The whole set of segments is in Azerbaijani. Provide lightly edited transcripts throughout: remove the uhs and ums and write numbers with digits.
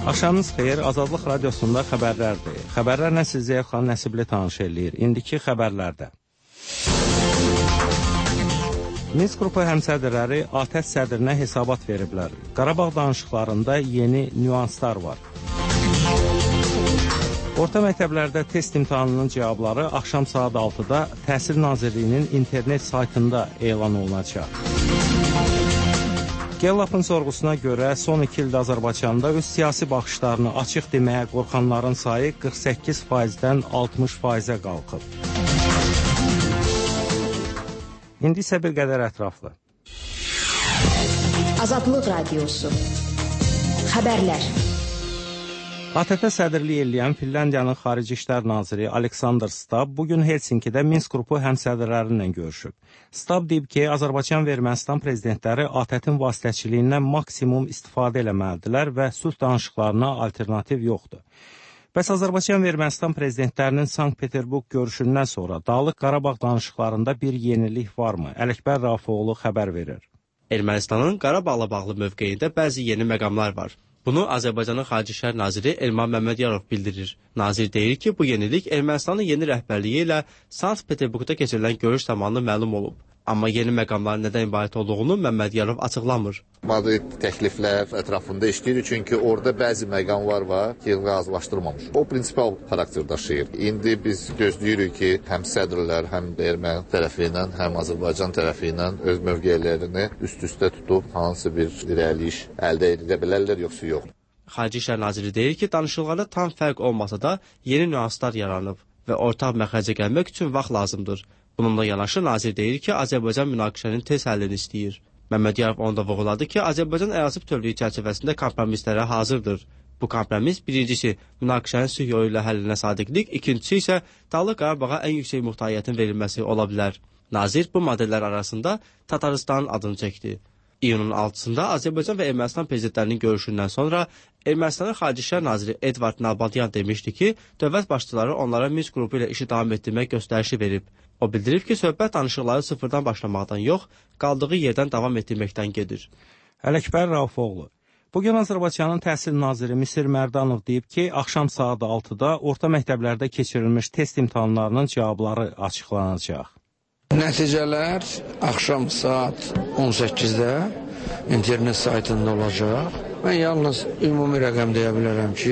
Axşamınız xeyir, Azadlıq Radiosunda xəbərlərdir. Xəbərlərlə sizi Elxan Nəsibli tanış eləyir. İndiki xəbərlərdə. Minsk qrupu həmsədrləri ATƏT sədrinə hesabat veriblər. Qarabağ danışıqlarında yeni nüanslar var. Orta məktəblərdə test imtahanının cavabları axşam saat 6-da Təhsil Nazirliyinin internet saytında elan olunacaq. Gellap'ın sorğusuna görə son 2 ildə Azərbaycanda öz siyasi baxışlarını açıq deməyə qorxanların sayı 48%-dən 60%-ə qalxıb. İndi isə bir qədər ətraflı. Azadlıq Radiosu. Xəbərlər. ATƏT-ə sədrlik eləyən Finlandiyanın Xarici İşlər Naziri Aleksandr Stab bugün Helsinkidə Minsk qrupu həmsədrləri ilə görüşüb. Stab deyib ki, Azərbaycan və Ermənistan prezidentləri ATƏT-in vasitəçiliyindən maksimum istifadə eləməlidirlər və sülh danışıqlarına alternativ yoxdur. Bəs Azərbaycan və Ermənistan prezidentlərinin Sankt-Peterburq görüşündən sonra Dağlıq Qarabağ danışıqlarında bir yenilik varmı? Ələkbər Rafiqoğlu xəbər verir. Ermənistanın Qarabağla bağlı mövqeyində bəzi yeni məqamlar var. Bunu Azərbaycanın Xarici İşlər Naziri Elman Məmmədiyarov bildirir. Nazir deyir ki, bu yenilik Ermənistanın yeni rəhbərliyi ilə Sankt-Peterburqda keçirilən görüş zamanı məlum olub. Amma yeni məqamların nədən ibarət olduğunu Məmmədiyarov açıqlamır. Madrid təkliflər ətrafında işləyir, çünki orada bəzi məqamlar var ki, razılaşdırmamış. O prinsipal xarakter daşıyır. İndi biz gözləyirik ki, həm sədrlər, həm Erməni tərəfi ilə, həm Azərbaycan tərəfi ilə öz mövqeylərini üst-üstə tutub hansı bir irəliş əldə edə bilərlər, yoxsa yox. Xarici İşlər Naziri deyir ki, danışıqlarda tam fərq olmasa da yeni nüanslar yaranıb və ortaq məxrəcə gəlmək üçün vaxt lazımdır. Bununla yanaşı nazir deyir ki, Azərbaycan münaqişənin tez həllini istəyir. Məmmədiyarov onda vurğuladı ki, Azərbaycan ərazi bütövlüyü çərçivəsində kompromislərə hazırdır. Bu kompromis birincisi münaqişənin sülh yolu ilə həllinə sadiqlik, ikincisi isə Dağlıq Qarabağa ən yüksək muxtariyyətin verilməsi ola bilər. Nazir bu modellər arasında Tataristanın adını çəkdi. İyunun 6-sında Azərbaycan və Ermənistan prezidentlərinin görüşündən sonra Ermənistanın Xarici İşlər Naziri Edvard Nalbandyan demişdi ki, dövlət başçıları onlara Minsk qrupu ilə işi davam etdirmək göstərişi verib. O bildirib ki, söhbət danışıqları sıfırdan başlamaqdan yox, qaldığı yerdən davam etdirməkdən gedir. Ələkbər Rafiqoğlu. Bugün Azərbaycanın Təhsil Naziri Misir Mərdanov deyib ki, axşam saat 6-da orta məktəblərdə keçirilmiş test imtahanlarının cavabları açıqlanacaq. Nəticələr axşam saat 18-də internet saytında olacaq. Mən yalnız ümumi rəqəm deyə bilərəm ki,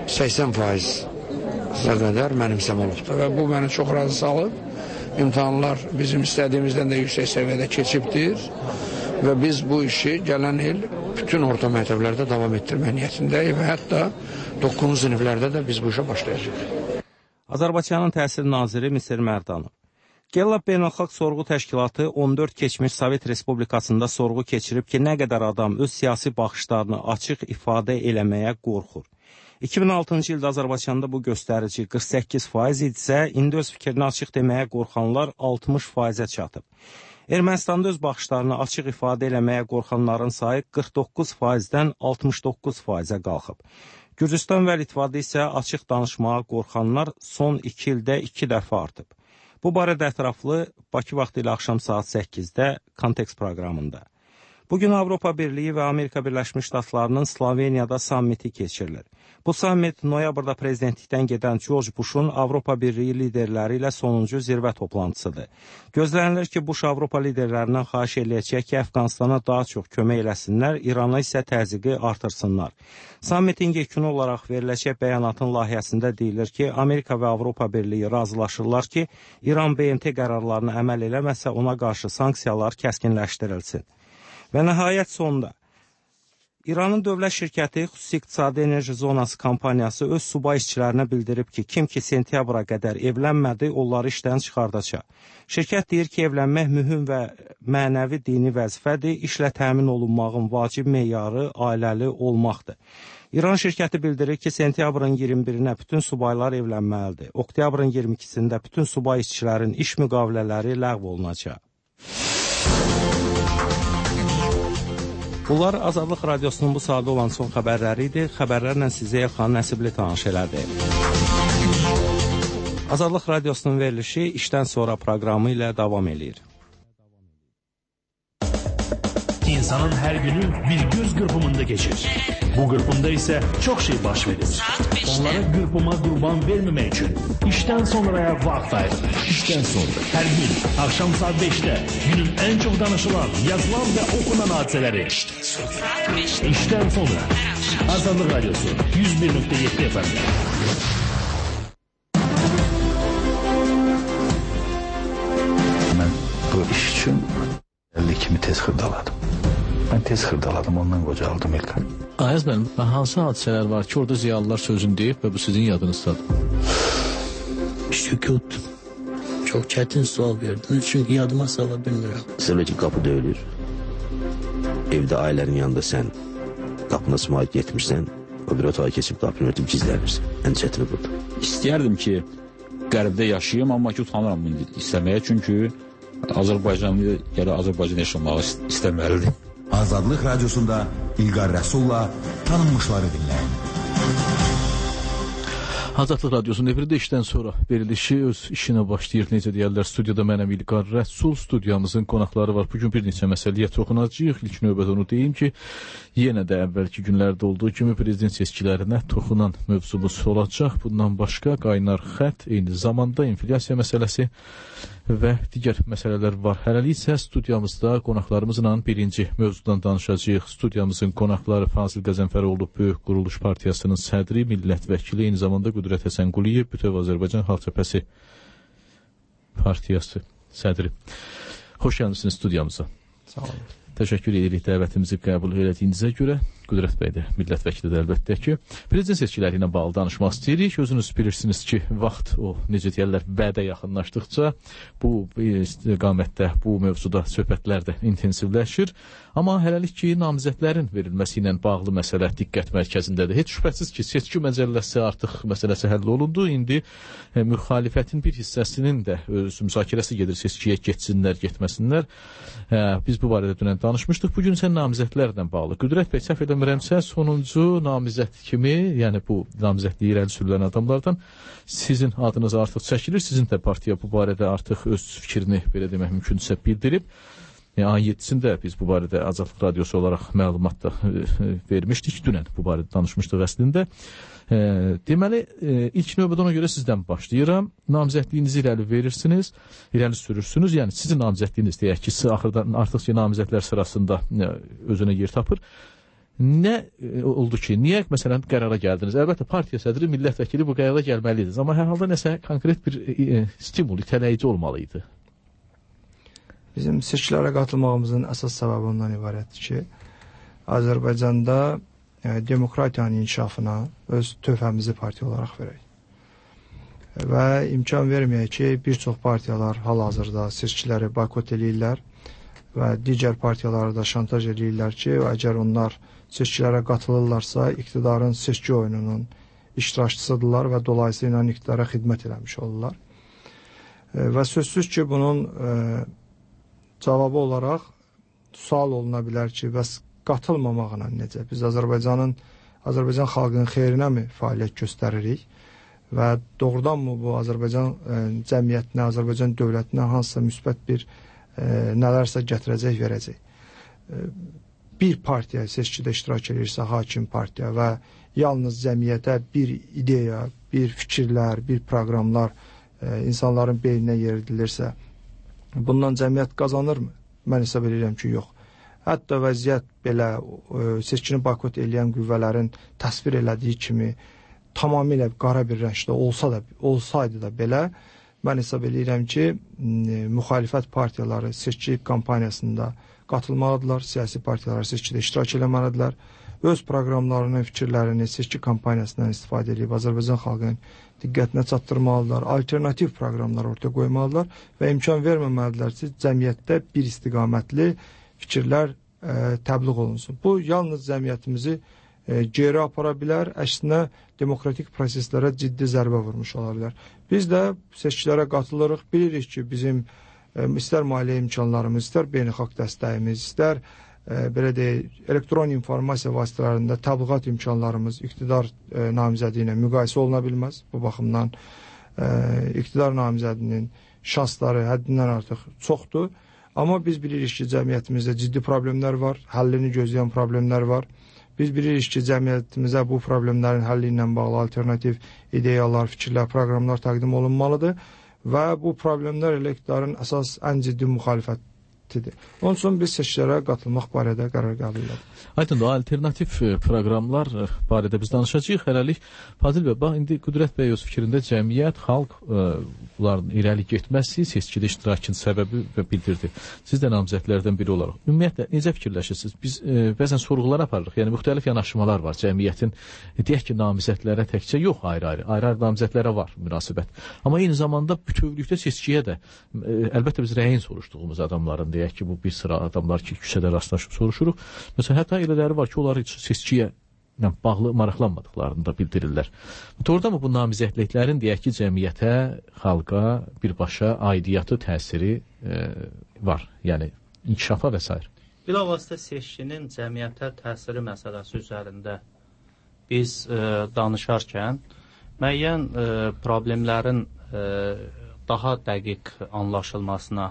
80%-ə qədər mənimsəm olubdur və bu məni çox razı salıb. İmtahanlar bizim istədiyimizdən də yüksək səviyyədə keçibdir və biz bu işi gələn il bütün orta məktəblərdə davam etdirmək niyyətindəyik və hətta 9-cu siniflərdə də biz bu işə başlayacağıq. Azərbaycanın Təhsil Naziri Misir Mərdanov. Gellap Beynəlxalq Sorğu Təşkilatı 14 keçmiş Sovet Respublikasında sorğu keçirib ki, nə qədər adam öz siyasi baxışlarını açıq ifadə eləməyə qorxur. 2006-cı ildə Azərbaycanda bu göstərici 48% idisə, indi öz fikrini açıq deməyə qorxanlar 60%-ə çatıb. Ermənistanda öz baxışlarını açıq ifadə eləməyə qorxanların sayı 49%-dən 69%-ə qalxıb. Gürcüstan və Litvada isə açıq danışmağa qorxanlar son 2 ildə 2 dəfə artıb. Bu barədə ətraflı Bakı vaxtı ilə axşam saat 8-də Kontekst proqramında. Bugün Avropa Birliyi və Amerika Birləşmiş Ştatlarının Sloveniyada sammiti keçirilir. Bu sammit noyabrda prezidentlikdən gedən George Bush'un Avropa Birliyi liderləri ilə sonuncu zirvə toplantısıdır. Gözlənilir ki, Bush Avropa liderlərindən xahiş eləyəcək ki, Əfqanistana daha çox kömək eləsinlər, İrana isə təzyiqi artırsınlar. Sammitin yekunu olaraq veriləcək bəyanatın layihəsində deyilir ki, Amerika və Avropa Birliyi razılaşırlar ki, İran BMT qərarlarına əməl eləməsə ona qarşı sanksiyalar kəskinləşdirilsin. Və nəhayət sonda, İranın dövlət şirkəti Xüsusi İqtisadi Enerji Zonası kompaniyası öz subay işçilərinə bildirib ki, kim ki sentyabra qədər evlənmədi, onları işdən çıxardacaq. Şirkət deyir ki, evlənmək mühüm və mənəvi dini vəzifədir, işlə təmin olunmağın vacib meyarı ailəli olmaqdır. İran şirkəti bildirir ki, sentyabrın 21-nə bütün subaylar evlənməlidir. Oktyabrın 22-sində bütün subay işçilərin iş müqavilələri ləğv olunacaq. Bunlar Azadlıq Radiosunun bu saatda olan son xəbərləri idi. Xəbərlərlə sizi Elxan Nəsibli tanış elədi. Azadlıq Radiosunun verilişi işdən sonra proqramı ilə davam eləyir. İnsanın her günü bir göz qırpımında geçir. Bu qırpımda ise çok şey baş verir. Onlara qırpıma qurban vermemek için işten sonraya vaxt ayırın. İşten sonra her gün akşam saat 5'te günün en çok danışılan, yazılan ve okunan hadiseleri. İşten sonra Azadlık Radyosu 101.7 FM. Ben bu iş için 50 kimi tez xırdaladım. Ben tez xırdaladım, ondan qocaldım İlkan. Ayaz müəllim, hansı hadisələr var ki, orada ziyalılar sözünü deyib və bu sizin yadınızdadır? Sükut. Çok çetin sual verdiniz çünkü yadıma sala bilmiyorum. Mesela ki kapı döyülür. Evde ailenin yanında sen kapına sımayet yetmişsen o bir otağa geçip kapını örtüp gizlenirsin. En çetini burada. İstəyərdim ki, qərbdə yaşayayım, amma ki, utanıram bunu istəməyə. Çünki Azərbaycanlı ya Azərbaycan yaşamağı istəməlidir. Azadlıq Radyosunda İlqar Rəsulla tanınmışları dinləyin. Azadlıq Radyosu'nun efirdə işdən sonra verilişi öz işinə başlayır. Necə deyərlər, studiyada mənəm İlqar Rəsul, studiyamızın qonaqları var. Bugün bir neçə məsələyə toxunacağıq. İlk növbədə onu deyim ki, yenə də əvvəlki günlərdə olduğu kimi prezident seçkilərinə toxunan mövzumuz olacaq. Bundan başqa qaynar xətt, eyni zamanda inflyasiya məsələsi və digər məsələlər var. Hələlik isə studiyamızda qonaqlarımızla birinci mövzudan danışacağıq. Studiyamızın qonaqları Fazil Qəzənfəroğlu Böyük Quruluş Partiyasının sədri, millət vəkili, eyni zamanda Qüdrət Həsən Quliyev, Bütöv Azərbaycan Xalq Cəbhəsi Partiyası sədri. Xoş gəlmişsiniz studiyamıza. Sağ olun. Təşəkkür edirik dəvətimizi qəbul elədiyinizə görə. Qüdrət bəy də, millət vəkili də əlbəttə ki. Prezident seçkiləri ilə bağlı danışmaq istəyirik. Özünüz bilirsiniz ki, vaxt o, necə deyərlər, vədə yaxınlaşdıqca bu istiqamətdə, bu mövzuda söhbətlər də intensivləşir. Amma hələlik ki, namizədlərin verilməsi ilə bağlı məsələ diqqət mərkəzindədir. Heç şübhəsiz ki, seçki məcəlləsi artıq məsələsi həll olundu. İndi müxalifətin bir hissəsinin də öz müzakirəsi gedir, seçkiyə getsinlər, getməsinlər. Biz bu barədə dünən danışmışdıq. Bugün sən namizədlərlə bağlı. Qüdrət bəy, səhv eləmirəmsə, sonuncu namizəd kimi, yəni bu namizədliyi irəli sürülən adamlardan sizin adınız artıq çəkilir. Sizin də partiya bu barədə artıq öz fikrini, belə demək mümkünsə, bildirib. Ayın 7-sində biz bu barədə Azadlıq Radyosu olaraq məlumat da vermişdik. Dünən bu barədə danışmışdıq əslində. Deməli, ilk növbədə ona görə sizdən başlayıram. Namizədliyinizi irəli verirsiniz, irəli sürürsünüz. Yəni sizin namizədliyiniz deyək ki, axırdan artıq ki, namizədlər sırasında özünə yer tapır. Nə oldu ki, niyə məsələn qərara gəldiniz? Əlbəttə partiya sədri, millət vəkili bu qərara gəlməliydiniz. Amma hər halda nəsə konkret bir stimul, itələyici olmalı idi. Bizim seçkilərə qatılmağımızın əsas səbəbi ondan ibarətdir ki, Azərbaycanda demokratiyanın inkişafına öz töhfəmizi partiya olaraq verək. Və imkan verməyək ki, bir çox partiyalar hal-hazırda seçkiləri boykot eləyirlər və digər partiyaları da şantaj eləyirlər ki, əgər onlar seçkilərə qatılırlarsa, iqtidarın seçki oyununun iştirakçısıdırlar və dolayısıyla iqtidara xidmət eləmiş olurlar. Və sözsüz ki, bunun cavabı olaraq sual oluna bilər ki, bəs qatılmamaqla necə? Biz Azərbaycan xalqının xeyrinə mi fəaliyyət göstəririk və doğrudanmı bu Azərbaycan cəmiyyətinə, Azərbaycan dövlətinə hansısa müsbət bir nələrsə gətirəcək, verəcək? Bir partiya seçkidə iştirak edirsə, hakim partiya və yalnız cəmiyyətə bir ideya, bir fikirlər, bir proqramlar insanların beyninə yeridilirsə, bundan cəmiyyət qazanırmı? Mən hesab edirəm ki, yox. Hətta vəziyyət belə seçkini boykot edən qüvvələrin təsvir elədiyi kimi tamamilə qara bir rəngdə olsaydı da belə, mən hesab edirəm ki, müxalifət partiyaları seçki kampaniyasında qatılmalıdırlar, siyasi partiyalar seçkidə iştirak eləməlidirlər, öz proqramlarını, fikirlərini seçki kampaniyasından istifadə edib Azərbaycan xalqının diqqətinə çatdırmalıdırlar, alternativ proqramlar ortaya qoymalıdırlar və imkan verməməlidirlər ki, cəmiyyətdə bir istiqamətli fikirlər təbliğ olunsun. Bu, yalnız cəmiyyətimizi geri apara bilər, əksinə demokratik proseslərə ciddi zərbə vurmuş ola bilər. Biz də seçkilərə qatılırıq, bilirik ki, bizim istər maliyyə imkanlarımız, istər beynəlxalq dəstəyimiz, istər belə deyək, elektron informasiya vasitələrində təbliğat imkanlarımız iqtidar namizədi ilə müqayisə oluna bilməz. Bu baxımdan iqtidar namizədinin şansları həddindən artıq çoxdur. Amma biz bilirik ki, cəmiyyətimizdə ciddi problemlər var, həllini gözləyən problemlər var. Biz bilirik ki, cəmiyyətimizə bu problemlərin həlli ilə bağlı alternativ ideyalar, fikirlər, proqramlar təqdim olunmalıdır və bu problemlər elə iqtidarın əsas ən ciddi müxalifətidir. Onun üçün biz seçkilərə qatılmaq barədə qərar qəbul edirik. Aydındır, alternativ proqramlar barədə biz danışacağıq. Hələlik Fazil bəy, bax, indi Qüdrət bəy öz fikrində cəmiyyət, xalq bunların irəli getməsi seçkidə iştirakın səbəbi və bildirdi. Siz də namizədlərdən biri olaraq. Ümumiyyətlə, necə fikirləşirsiniz? Biz bəzən sorğular aparırıq. Yəni, müxtəlif yanaşmalar var cəmiyyətin. Deyək ki, namizədlərə təkcə yox, ayrı-ayrı namizədlərə var münasibət. Amma eyni zamanda bütövlükdə seçkiyə də, əlbəttə biz rəyin soruşduğumuz adamların, deyək ki, bu bir sıra adamlar ki, küçədə rastlaşıb soruşuruq. Məsələn, hətta elələri var ki, onlar heç seçkiyə bağlı maraqlanmadıqlarını da bildirirlər. Orada mı bu namizədliklərin deyək ki, cəmiyyətə, xalqa birbaşa aidiyyatı təsiri var? Yəni, inkişafa və s. Bilavasitə seçkinin cəmiyyətə təsiri məsələsi üzərində biz danışarkən müəyyən problemlərin daha dəqiq anlaşılmasına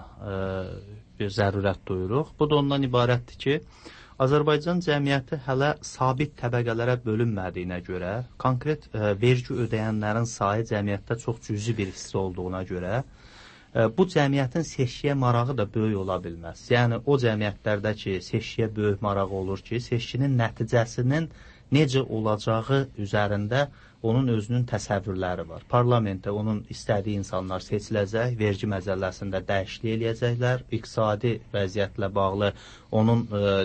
bir zərurət duyuruq. Bu da ondan ibarətdir ki, Azərbaycan cəmiyyəti hələ sabit təbəqələrə bölünmədiyinə görə, konkret vergi ödəyənlərin sayı cəmiyyətdə çox cüzi bir hissə olduğuna görə, bu cəmiyyətin seçkiyə marağı da böyük ola bilməz. Yəni, o cəmiyyətlərdə ki, seçkiyə böyük marağı olur ki, seçkinin nəticəsinin necə olacağı üzərində onun özünün təsəvvürləri var. Parlamentdə onun istədiyi insanlar seçiləcək, vergi məzəlləsində dəyişiklik eləyəcəklər, iqtisadi vəziyyətlə bağlı onun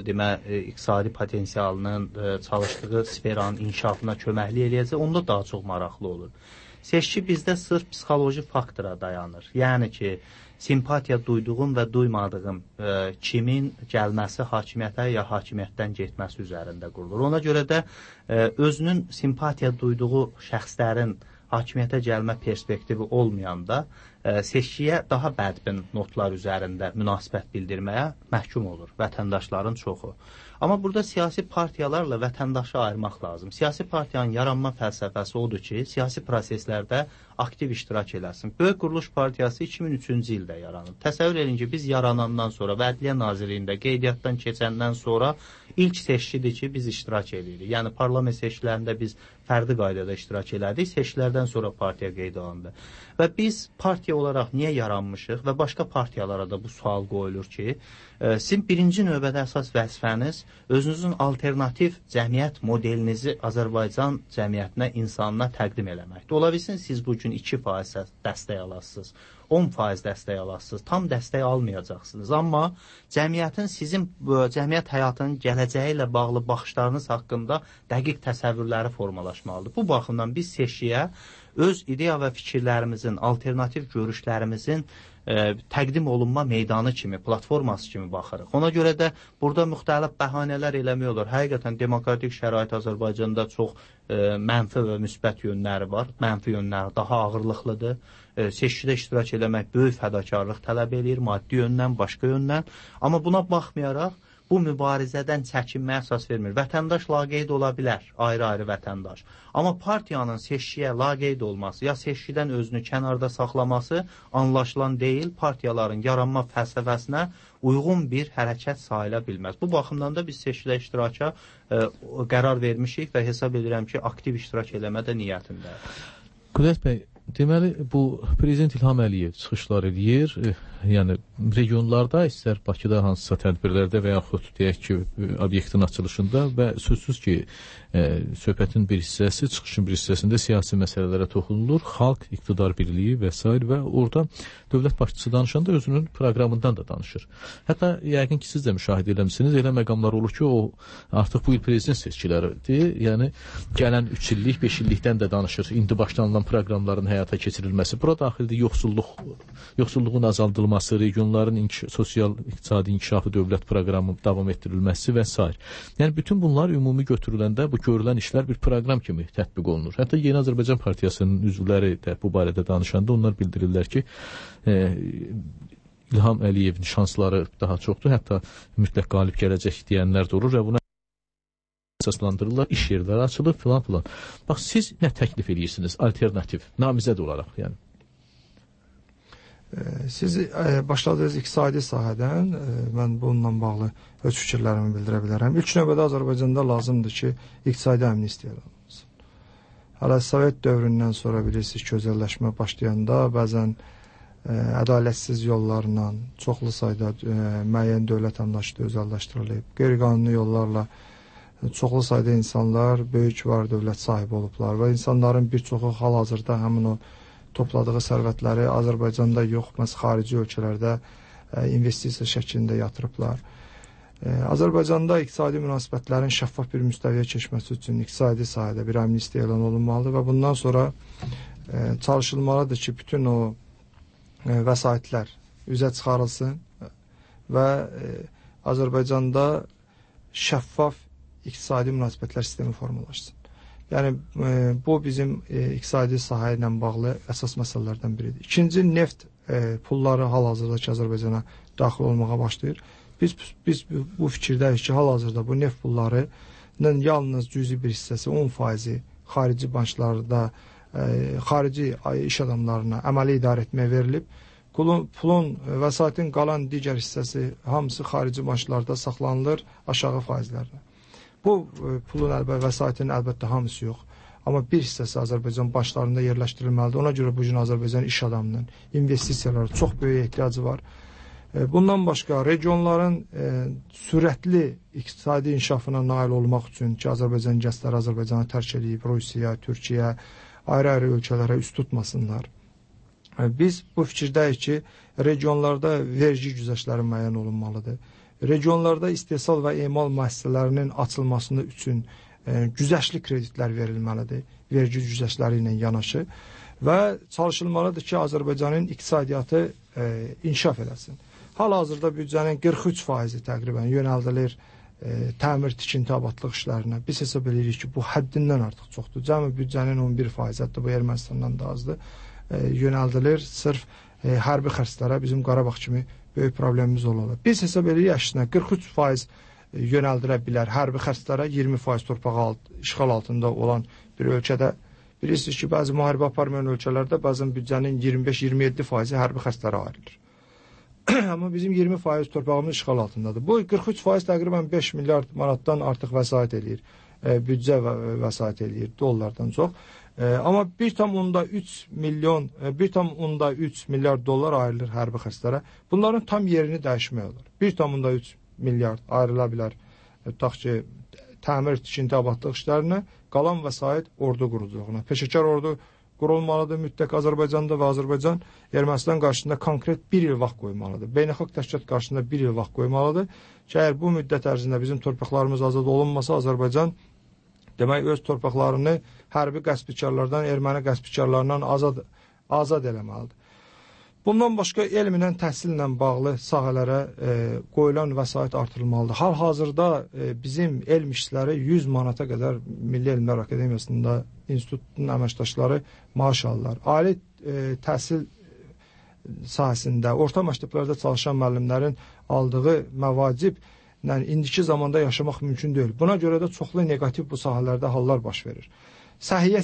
iqtisadi potensialının çalışdığı sferanın inkişafına köməklik eləyəcək, onda daha çox maraqlı olur. Seçki bizdə sırf psixoloji faktora dayanır. Yəni ki, simpatiya duyduğum və duymadığım kimin gəlməsi hakimiyyətə ya hakimiyyətdən getməsi üzərində qurulur. Ona görə də özünün simpatiya duyduğu şəxslərin hakimiyyətə gəlmə perspektivi olmayanda seçkiyə daha bədbin notlar üzərində münasibət bildirməyə məhkum olur vətəndaşların çoxu. Amma burada siyasi partiyalarla vətəndaşı ayırmaq lazım. Siyasi partiyanın yaranma fəlsəfəsi odur ki, siyasi proseslərdə aktiv iştirak eləsin. Böyük Quruluş Partiyası 2003-cü ildə yaranıb. Təsəvvür edin ki, biz yaranandan sonra və Ədliyyə Nazirliyində qeydiyyatdan keçəndən sonra ilk seçkidir ki, biz iştirak edirik. Yəni, parlament seçkilərində biz fərdi qaydada iştirak elədik, seçkilərdən sonra partiya qeydə alındı. Və biz partiya olaraq niyə yaranmışıq və başqa partiyalara da bu sual qoyulur ki, sizin birinci növbədə əsas vəzifəniz özünüzün alternativ cəmiyyət modelinizi Azərbaycan cəmiyyətinə, insanına təqdim eləməkdir. Ola bilsin, siz bugün 2% dəstək alasınız, 10% dəstək alasınız, tam dəstək almayacaqsınız. Amma cəmiyyətin sizin cəmiyyət həyatının gələcəyi ilə bağlı baxışlarınız haqqında dəqiq təsəvvürləri formalaşmalıdır. Bu baxımdan biz seçkiyə öz ideya və fikirlərimizin, alternativ görüşlərimizin təqdim olunma meydanı kimi, platforması kimi baxırıq. Ona görə də burada müxtəlif bəhanələr eləmək olur. Həqiqətən demokratik şərait Azərbaycanda çox mənfi və müsbət yönləri var. Mənfi yönləri daha ağırlıqlıdır. Seçkidə iştirak eləmək böyük fədakarlıq tələb edir, maddi yöndən, başqa yöndən. Amma buna baxmayaraq, bu mübarizədən çəkinməyə əsas vermir. Vətəndaş laqeyd ola bilər, ayrı-ayrı vətəndaş. Amma partiyanın seçkiyə laqeyd olması, ya seçkidən özünü kənarda saxlaması anlaşılan deyil, partiyaların yaranma fəlsəfəsinə uyğun bir hərəkət sayıla bilməz. Bu baxımdan da biz seçkidə iştiraka qərar vermişik və hesab edirəm ki, aktiv iştirak eləmədə niyyətindədir. Qüdrət bəy, deməli, bu Prezident İlham Əliyev çıxışlar edir, yəni regionlarda, istər Bakıda hansısa tədbirlərdə və yaxud deyək ki, obyektin açılışında və sözsüz ki, söhbətin bir hissəsi, çıxışın bir hissəsində siyasi məsələlərə toxunulur, xalq, iqtidar birliyi və s. və orada dövlət başçısı danışanda özünün proqramından da danışır. Hətta yəqin ki, siz də müşahidə eləmişsiniz, elə məqamlar olur ki, o artıq bu il prezident seçkiləridir, yəni gələn 3 illik, 5 illikdən də danışır, indi başlanılan proqramların həyata keçirilməsi. Bura daxildir yoxsulluğun azaldılması, regionların sosial-iqtisadi inkişafı dövlət proqramı davam etdirilməsi və s. Yəni, bütün bunlar ümumi götürüləndə bu görülən işlər bir proqram kimi tətbiq olunur. Hətta Yeni Azərbaycan Partiyasının üzvləri də bu barədə danışanda onlar bildirirlər ki, İlham Əliyevin şansları daha çoxdur, hətta mütləq qalib gələcək deyənlər də olur və buna əsaslandırırlar, iş yerləri açılır, filan. Bax, siz nə təklif edirsiniz alternativ, namizəd olaraq, yəni? Siz başladığınız iqtisadi sahədən mən bununla bağlı öz fikirlərimi bildirə bilərəm. İlk növbədə Azərbaycanda lazımdır ki, iqtisadi amnistiya olunsun. Hələ Sovet dövründən sonra bilirsiniz ki, özəlləşmə başlayanda bəzən ədalətsiz yollarla çoxlu sayda müəyyən dövlət əmlakları özəlləşdirilib. Qeyri-qanuni yollarla çoxlu sayda insanlar böyük var dövlət sahibi olublar və insanların bir çoxu hal-hazırda həmin o topladığı sərvətləri Azərbaycanda yox, məhz xarici ölkələrdə investisiya şəklində yatırıblar. Azərbaycanda iqtisadi münasibətlərin şəffaf bir müstəviyə keçməsi üçün iqtisadi sahədə bir amnistiya elan olunmalıdır və bundan sonra çalışılmalıdır ki, bütün o vəsaitlər üzə çıxarılsın və Azərbaycanda şəffaf iqtisadi münasibətlər sistemi formalaşsın. Yəni, bu bizim iqtisadi sahə ilə bağlı əsas məsələlərdən biridir. İkinci, neft pulları hal-hazırda ki, Azərbaycana daxil olmağa başlayır. Biz bu fikirdəyik ki, hal-hazırda bu neft pullarının yalnız cüzi bir hissəsi 10% xarici banklarda, xarici iş adamlarına əməli idarə etməyə verilib. Pulun, vəsaitin qalan digər hissəsi hamısı xarici banklarda saxlanılır aşağı faizlərlə. Bu pulun vəsaitin əlbəttə hamısı yox. Amma bir hissəsi Azərbaycan başlarında yerləşdirilməlidir. Ona görə bu gün Azərbaycan iş adamının investisiyalara çox böyük ehtiyacı var. Bundan başqa regionların sürətli iqtisadi inkişafına nail olmaq üçün ki, Azərbaycan gəncləri Azərbaycanı tərk edib, Rusiya, Türkiyə, ayrı-ayrı ölkələrə üst tutmasınlar. Biz bu fikirdəyik ki, regionlarda vergi güzəştləri müəyyən olunmalıdır. Regionlarda istehsal və emal müəssisələrinin açılmasını üçün güzəştli kreditlər verilməlidir, vergi güzəştləri ilə yanaşı və çalışılmalıdır ki, Azərbaycanın iqtisadiyyatı inkişaf edəsin. Hal-hazırda büdcənin 43% təqribən yönəldilir təmir, tikinti, abadlıq işlərinə. Biz hesab edirik ki, bu həddindən artıq çoxdur. Cəmi büdcənin 11%, hətta bu Ermənistandan da azdır, yönəldilir sırf hərbi xərclərə, bizim Qarabağ kimi böyük problemimiz olarlar. Biz hesab edirik, əksinə 43% yönəldirə bilər hərbi xərclərə, 20% torpağı işğal altında olan bir ölkədə. Bilirsiniz ki, bəzi müharibə aparmayan ölkələrdə bəzən büdcənin 25-27% hərbi xərclərə ayrılır. Amma bizim 20% torpağımız işğal altındadır. Bu 43% təqribən 5 milyard manatdan artıq vəsait eləyir. Büdcə vəsait eləyir dollardan çox. Amma 1,3 milyard dollar ayrılır hərbi xərclərə. Bunların tam yerini dəyişmək olur. 1,3 milyard ayrıla bilər. Tutaq ki, təmir, tikinti, abadlıq işlərinə, qalan vəsait ordu quruculuğuna. Peşəkar ordu qurulmalıdır mütləq Azərbaycanda və Azərbaycan Ermənistan qarşısında konkret bir il vaxt qoymalıdır. Beynəlxalq təşkilat qarşısında bir il vaxt qoymalıdır ki, əgər bu müddət ərzində bizim torpaqlarımız azad olunmasa, Azərbaycan demək öz torpaqlarını hərbi qəsbkarlardan, erməni qəsbkarlarından azad eləməlidir. Bundan başqa elmlə, təhsillə bağlı sahələrə qoyulan vəsait artırılmalıdır. Hal-hazırda bizim elm işçiləri 100 manata qədər Milli Elmlər Akademiyasında institutun əməkdaşları maaş alırlar. Ali təhsil sahəsində, orta məktəblərdə çalışan müəllimlərin aldığı məvaciblə indiki zamanda yaşamaq mümkün deyil. Buna görə də çoxlu negativ bu sahələrdə hallar baş verir. Səhiyyə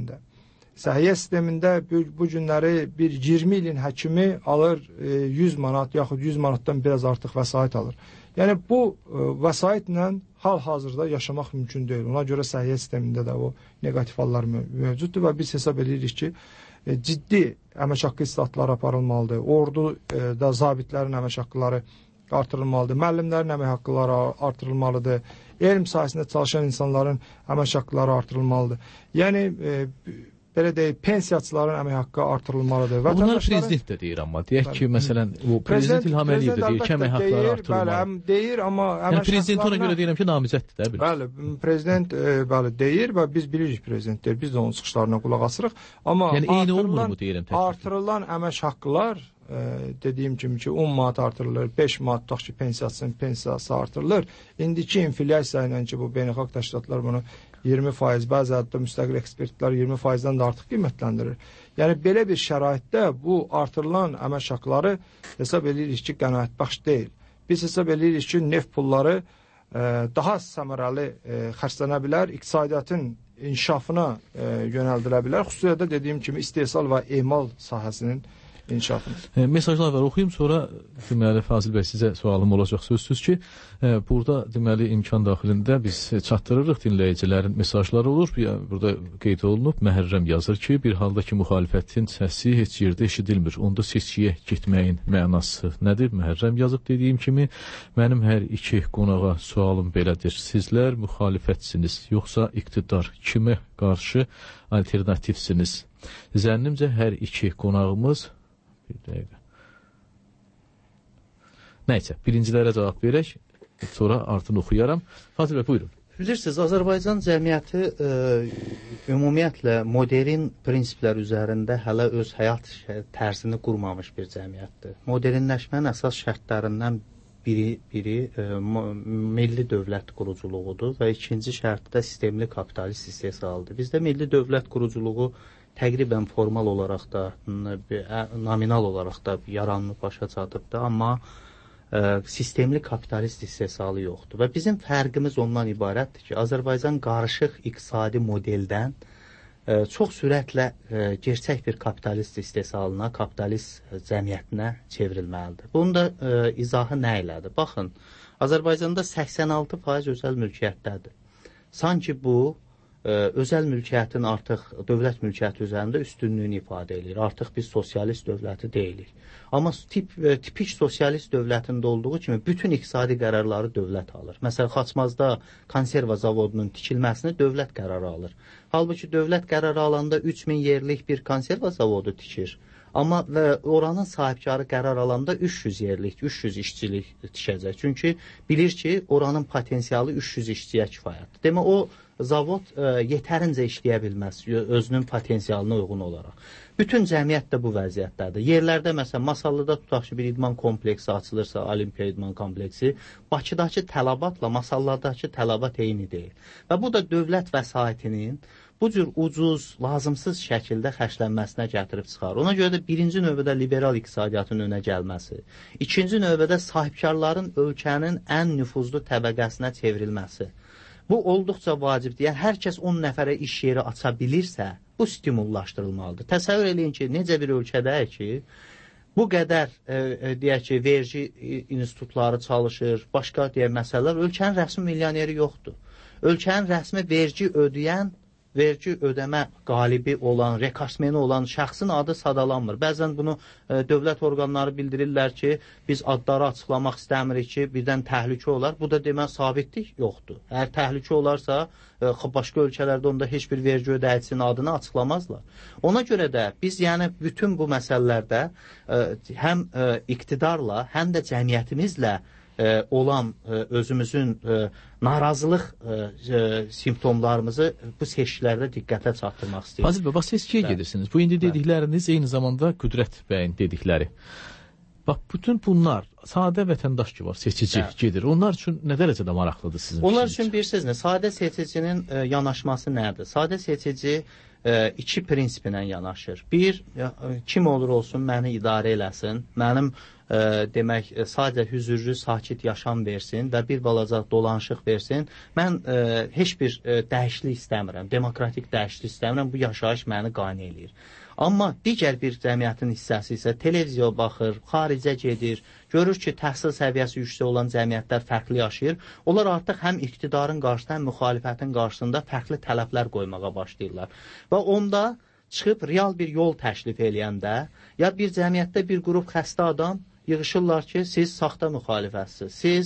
sistemində bu günləri bir 20 ilin həkimi alır 100 manat, yaxud 100 manatdan biraz artıq vəsait alır. Yəni, bu vəsaitlə hal-hazırda yaşamaq mümkün deyil. Ona görə səhiyyə sistemində də o negativ hallar mövcuddur və biz hesab edirik ki, ciddi əmək haqqı islahatları aparılmalıdır. Orduda zabitlərin əmək haqqıları artırılmalıdır. Müəllimlərin əmək haqqıları artırılmalıdır. Elm sahəsində çalışan insanların əmək haqqıları artırılmalıdır. Yəni, belə deyək, pensiyaçıların əmək haqqı artırılmalıdır. Bunlar prezident də deyir, amma deyək ki, məsələn, prezident İlham Əliyev də deyir ki, əmək haqqları artırılmalıdır. Deyir, amma yəni, prezident ona görə deyirəm ki, namizəddir də. Bəli, prezident deyir və biz bilirik prezident deyir, biz də onun çıxışlarına qulaq asırıq. Amma yəni, eyni olmur mu deyirəm təklif? Artırılan əmək haqqılar, dediyim kimi ki, 10 manat artırılır, 5 manat tutaq ki, pensiyası artırılır. İndiki inflyasiya ilə ki, bu beynəlxalq təşkilatlar bunu 20%, bəzi hətta müstəqil ekspertlər 20%-dən də artıq qiymətləndirir. Yəni, belə bir şəraitdə bu artırılan əmək haqqları hesab edirik ki, qənaətbəxş deyil. Biz hesab edirik ki, neft pulları daha səmərəli xərclənə bilər, iqtisadiyyatın inkişafına yönəldilə bilər. Xüsusilə də dediyim kimi istehsal və emal sahəsinin inkişafımız. Mesajlar var, oxuyum, sonra deməli Fazil bəy sizə sualım olacaq. Sözsüz ki, burada deməli imkan daxilində biz çatdırırıq, dinləyicilərin mesajları olur. Burada qeyd olunub, Məhərrəm yazır ki, bir halda ki müxalifətin səsi heç yerdə eşidilmir. Onda seçkiyə getməyin mənası nədir? Məhərrəm yazıb dediyim kimi, mənim hər iki qonağa sualım belədir. Sizlər müxalifətsiniz, yoxsa iqtidar? Kimə qarşı alternativsiniz? Zənnimcə hər iki qonağımız bir dəqiqə. Nəysə, birincilərə cavab verək, sonra artın oxuyaram. Fazil bəy, buyurun. Bilirsiniz, Azərbaycan cəmiyyəti ümumiyyətlə modern prinsiplər üzərində hələ öz həyat tərzini qurmamış bir cəmiyyətdir. Modernləşmənin əsas şərtlərindən biri milli dövlət quruculuğudur və ikinci şərt də sistemli kapitalist istehsalıdır. Bizdə milli dövlət quruculuğu təqribən formal olaraq da, nominal olaraq da yaranıb başa çatıbdır, amma sistemli kapitalist istehsalı yoxdur. Və bizim fərqimiz ondan ibarətdir ki, Azərbaycan qarışıq iqtisadi modeldən çox sürətlə gerçək bir kapitalist istehsalına, kapitalist cəmiyyətinə çevrilməlidir. Bunun da izahı nə ilədir? Baxın, Azərbaycanda 86% özəl mülkiyyətdədir. Sanki bu, özəl mülkiyyətin artıq dövlət mülkiyyəti üzərində üstünlüyünü ifadə edir. Artıq biz sosialist dövləti deyilik. Amma tipik sosialist dövlətində olduğu kimi bütün iqtisadi qərarları dövlət alır. Məsələn, Xaçmazda konserva zavodunun tikilməsini dövlət qərarı alır. Halbuki dövlət qərarı alanda 3000 yerlik bir konserva zavodu tikir. Amma oranın sahibkarı qərar alanda 300 yerlik, 300 işçilik tikəcək. Çünki bilir ki, oranın potensialı 300 işçiyə kifayətdir. Demə, o zavod yetərincə işləyə bilməz özünün potensialına uyğun olaraq. Bütün cəmiyyət də bu vəziyyətdədir. Yerlərdə, məsələn, Masallıda tutaq ki, bir idman kompleksi açılırsa, Olimpiya idman kompleksi, Bakıdakı tələbatla Masallardakı tələbat eyni deyil. Və bu da dövlət vəsaitinin bu cür ucuz, lazımsız şəkildə xərclənməsinə gətirib çıxar. Ona görə də birinci növbədə liberal iqtisadiyyatın önə gəlməsi, ikinci növbədə sahibkarların ölkənin ən nüfuzlu təbəqəsinə çevrilməsi. Bu olduqca vacibdir. Yəni, hər kəs 10 nəfərə iş yeri aça bilirsə, bu stimullaşdırılmalıdır. Təsəvvür eləyin ki, necə bir ölkədəyik ki, bu qədər, deyək ki, vergi institutları çalışır, başqa deyək məsələlər, ölkənin rəsmi milyoneri yoxdur. Ölkənin rəsmi vergi ödəyən, vergi ödəmə qalibi olan, rekordmeni olan şəxsin adı sadalanmır. Bəzən bunu dövlət orqanları bildirirlər ki, biz adları açıqlamaq istəmirik ki, birdən təhlükə olar. Bu da demən sabitlik yoxdur. Əgər təhlükə olarsa, başqa ölkələrdə onda heç bir vergi ödəyicisinin adını açıqlamazlar. Ona görə də biz yəni bütün bu məsələlərdə həm iqtidarla, həm də cəmiyyətimizlə olan özümüzün narazılıq simptomlarımızı bu seçkilərdə diqqətə çatdırmaq istəyirəm. Fazil bəy, bax, seçkiyə gedirsiniz. Bu indi dedikləriniz eyni zamanda Qüdrət bəyin dedikləri. Bax, bütün bunlar sadə vətəndaş ki var, seçici gedir. Onlar üçün nə dərəcədə maraqlıdır sizin? Onlar üçün bilirsiniz nə? Sadə seçicinin yanaşması nədir? Sadə seçici iki prinsiplə yanaşır. Bir, kim olur olsun məni idarə eləsin, mənim demək, sadəcə hüzürlü, sakit yaşam versin və bir balaca dolanışıq versin. Mən heç bir dəyişiklik istəmirəm, demokratik dəyişiklik istəmirəm, bu yaşayış məni qane eləyir. Amma digər bir cəmiyyətin hissəsi isə televiziya baxır, xaricə gedir, görür ki, təhsil səviyyəsi yüksək olan cəmiyyətlər fərqli yaşayır. Onlar artıq həm iqtidarın qarşısında, həm müxalifətin qarşısında fərqli tələblər qoymağa başlayırlar. Və onda çıxıb real bir yol təklif eləyəndə, ya bir cəmiyyətdə bir qrup xəstə adam yığışırlar ki, siz saxta müxalifətsiniz, siz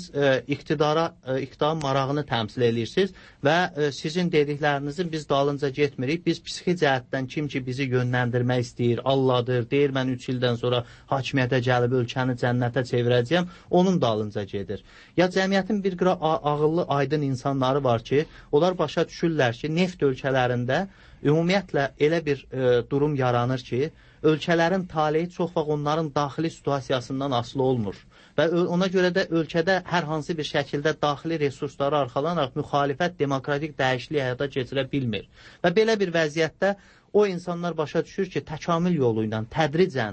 iqtidarın marağını təmsil edirsiniz və sizin dediklərinizin biz dalınca getmirik, biz psixi cəhətdən kim ki bizi yönləndirmək istəyir, Allahdır, deyir mən 3 ildən sonra hakimiyyətə gəlib ölkəni cənnətə çevirəcəyəm, onun dalınca gedir. Ya cəmiyyətin bir qıra ağıllı, aydın insanları var ki, onlar başa düşürlər ki, neft ölkələrində ümumiyyətlə elə bir durum yaranır ki, ölkələrin taleyi çox vaxt onların daxili situasiyasından asılı olmur. Və ona görə də ölkədə hər hansı bir şəkildə daxili resursları arxalanaraq müxalifət demokratik dəyişikliyi həyata keçirə bilmir. Və belə bir vəziyyətdə o insanlar başa düşür ki, təkamül yolu ilə, tədricən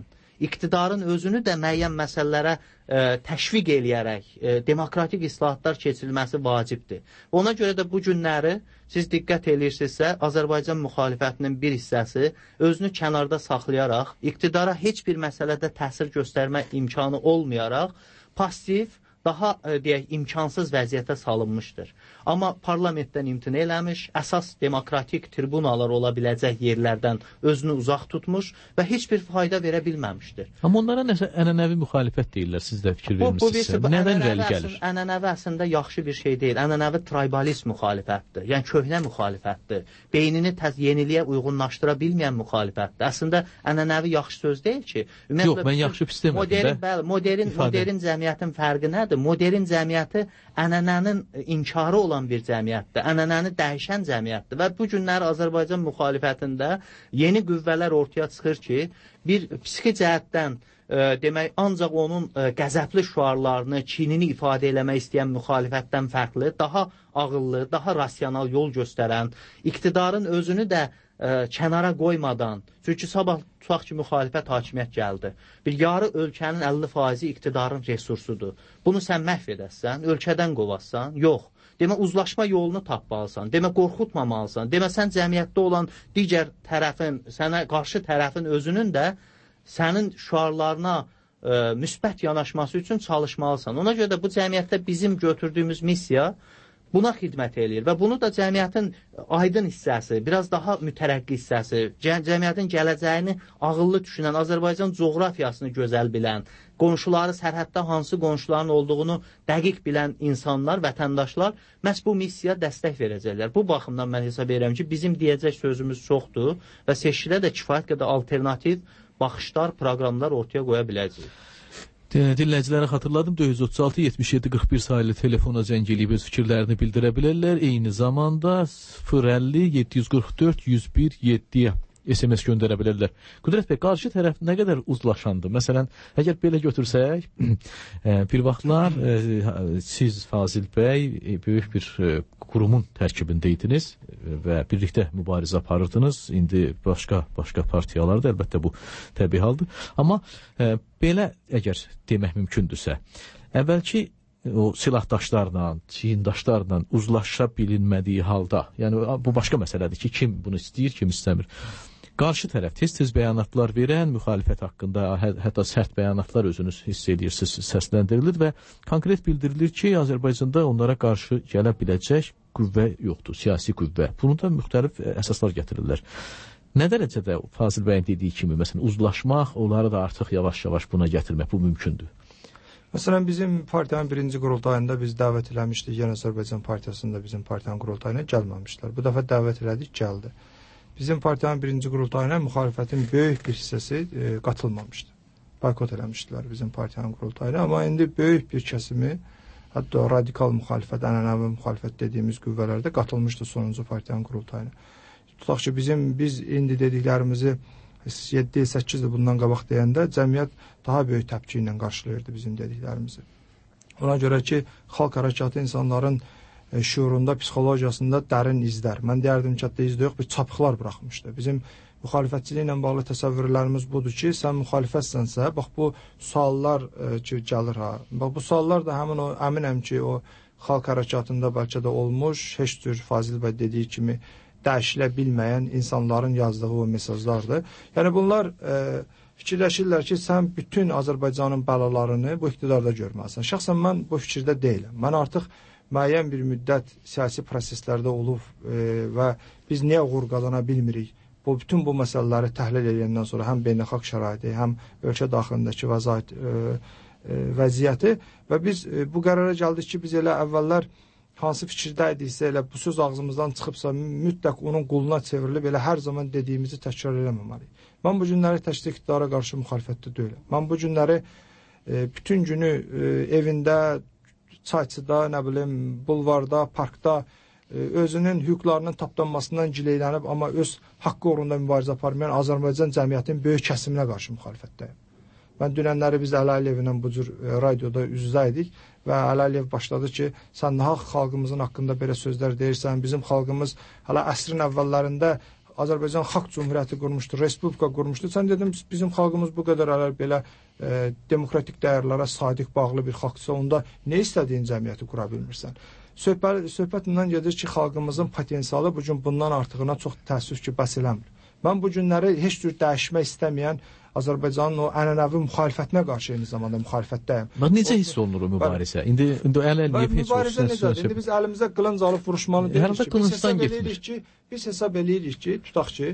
iqtidarın özünü də müəyyən məsələlərə təşviq eləyərək demokratik islahatlar keçirilməsi vacibdir. Ona görə də bu günləri siz diqqət eləyirsinizsə, Azərbaycan müxalifətinin bir hissəsi özünü kənarda saxlayaraq, iqtidara heç bir məsələdə təsir göstərmə imkanı olmayaraq, pasiv, daha deyək, imkansız vəziyyətə salınmışdır. Amma parlamentdən imtina eləmiş, əsas demokratik tribunalar ola biləcək yerlərdən özünü uzaq tutmuş və heç bir fayda verə bilməmişdir. Amma onlara nəsə ənənəvi müxalifət deyirlər, siz də fikir vermişsinizsə. Nədən irəli gəlir? Ənənəvi əslində yaxşı bir şey deyil. Ənənəvi tribalizm müxalifətdir. Yəni köhnə müxalifətdir. Beynini yeniliyə uyğunlaşdıra bilməyən müxalifətdir. Əslində ənənəvi yaxşı söz deyil ki. Yox, mən yaxşı pis demədim. Modern cəmiyyətin fərqi nədir? Modern cəmiyyəti ənənənin inkarı olan bir cəmiyyətdir. Ənənəni dəyişən cəmiyyətdir. Və bu günlər Azərbaycan müxalifətində yeni qüvvələr ortaya çıxır ki, bir psixi cəhətdən demək, ancaq onun qəzəbli şüarlarını, kinini ifadə eləmək istəyən müxalifətdən fərqli, daha ağıllı, daha rasional yol göstərən, iqtidarın özünü də kənara qoymadan, çünki sabah tutaq ki, müxalifət hakimiyyət gəldi. Bir yarı ölkənin 50% iqtidarın resursudur. Bunu sən məhv edəsən, ölkədən qovassan, yox. Demə, uzlaşma yolunu tapmalısan, demə, qorxutmamalısan, demə, sən cəmiyyətdə olan digər tərəfin, sənə qarşı tərəfin özünün də sənin şüarlarına müsbət yanaşması üçün çalışmalısan. Ona görə də bu cəmiyyətdə bizim götürdüyümüz missiya buna xidmət eləyir və bunu da cəmiyyətin aydın hissəsi, biraz daha mütərəqqi hissəsi, cəmiyyətin gələcəyini ağıllı düşünən, Azərbaycan coğrafiyasını gözəl bilən, qonşuları sərhəddə hansı qonşuların olduğunu dəqiq bilən insanlar, vətəndaşlar məhz bu missiya dəstək verəcəklər. Bu baxımdan mən hesab edirəm ki, bizim deyəcək sözümüz çoxdur və seçkidə də kifayət qədər alternativ baxışlar, proqramlar ortaya qoya biləcəyik. Dinləyicilərə xatırladım, 436-77-41 sayılı telefona zəng eləyib öz fikirlərini bildirə bilərlər. Eyni zamanda 050-744-101-7-yə SMS göndərə bilərlər. Qüdrət bəy, qarşı tərəf nə qədər uzlaşandı? Məsələn, əgər belə götürsək, bir vaxtlar siz, Fazil bəy, böyük bir qurumun tərkibində idiniz və birlikdə mübarizə aparırdınız. İndi başqa partiyalarda, əlbəttə bu təbii haldır. Amma belə əgər demək mümkündürsə, əvvəlki o silahdaşlarla, çiyindaşlarla uzlaşa bilinmədiyi halda, yəni bu başqa məsələdir ki, kim bunu istəyir, kim istəmir. Qarşı tərəf tez-tez bəyanatlar verən, müxalifət haqqında hətta sərt bəyanatlar özünüz hiss edirsiniz, səsləndirilir və konkret bildirilir ki, Azərbaycanda onlara qarşı gələ biləcək qüvvə yoxdur, siyasi qüvvə. Bunu da müxtəlif əsaslar gətirirlər. Nə dərəcədə Fazil bəyin dediyi kimi, məsələn, uzlaşmaq, onları da artıq yavaş-yavaş buna gətirmək, bu mümkündür? Məsələn, bizim partiyanın birinci qurultayında biz dəvət eləmişdik, yenə Azərbaycan partiyasında bizim partiyanın qurultayına gəlməmişlər. Bu dəfə dəvət elədik, gəldi. Bizim partiyanın birinci qurultayına müxalifətin böyük bir hissəsi qatılmamışdı. Boykot eləmişdilər bizim partiyanın qurultayına, amma indi böyük bir kəsimi, hətta radikal müxalifət, ənənəvi müxalifət dediyimiz qüvvələrdə qatılmışdı sonuncu partiyanın qurultayına. Tutaq ki, biz indi dediklərimizi 7-8 il bundan qabaq deyəndə cəmiyyət daha böyük təpki ilə qarşılayırdı bizim dediklərimizi. Ona görə ki, xalq hərəkatı insanların şuurunda, psixologiyasında dərin izlər. Mən deyərdim ki, hətta izdə yox, bir çapıqlar buraxmışdı. Bizim müxalifətçiliklə bağlı təsəvvürlərimiz budur ki, sən müxalifətsənsə, bax bu suallar ki, gəlir ha. Bax bu suallar da həmin o, əminəm ki, o xalq hərəkatında bəlkə də olmuş, heç cür Fazil bəy dediyi kimi dəyişilə bilməyən insanların yazdığı o mesajlardır. Yəni bunlar fikirləşirlər ki, sən bütün Azərbaycanın bəlalarını bu iqtidarda görməlisən. Şəxsən mən bu fikirdə deyiləm. Mən artıq müəyyən bir müddət siyasi proseslərdə olub və biz niyə uğur qazana bilmirik? Bütün bu məsələləri təhlil edəndən sonra həm beynəlxalq şəraiti, həm ölkə daxilindəki vəziyyəti və biz bu qərara gəldik ki, biz elə əvvəllər hansı fikirdə idiksə, elə bu söz ağzımızdan çıxıbsa, mütləq onun quluna çevrilib, elə hər zaman dediyimizi təkrar eləməməliyik. Mən bu günləri təkcə iqtidara qarşı müxalifətdə deyiləm. Mən bu günləri bütün günü evində, çayçıda, nə bilim, bulvarda, parkda özünün hüquqlarının tapdanmasından gileylənib, amma öz haqqı uğrunda mübarizə aparmayan Azərbaycan cəmiyyətinin böyük kəsiminə qarşı müxalifətdəyim. Mən dünənləri biz Əli Əliyevlə bu cür radioda üz-üzə idik və Əli Əliyev başladı ki, sən daha xalqımızın haqqında belə sözlər deyirsən, bizim xalqımız hələ əsrin əvvəllərində Azərbaycan Xalq Cümhuriyyəti qurmuşdur, respublika qurmuşdur. Sən dedim, bizim xalqımız bu qədər belə demokratik dəyərlərə sadiq bağlı bir xalqsa, onda nə istədiyin cəmiyyəti qura bilmirsən? Söhbət bundan gedir ki, xalqımızın potensialı bu gün bundan artığına çox təəssüf ki, bəs eləmir. Mən bu günləri heç cür dəyişmək istəməyən Azərbaycanın o ənənəvi müxalifətinə qarşı eyni zamanda müxalifətdəyim. Necə hiss olunur o mübarizə? İndi əl-əliyib heç mübarizə necədir? İndi biz əlimizə qılınc alıb vuruşmalı deyirik ki, biz hesab eləyirik ki, tutaq ki,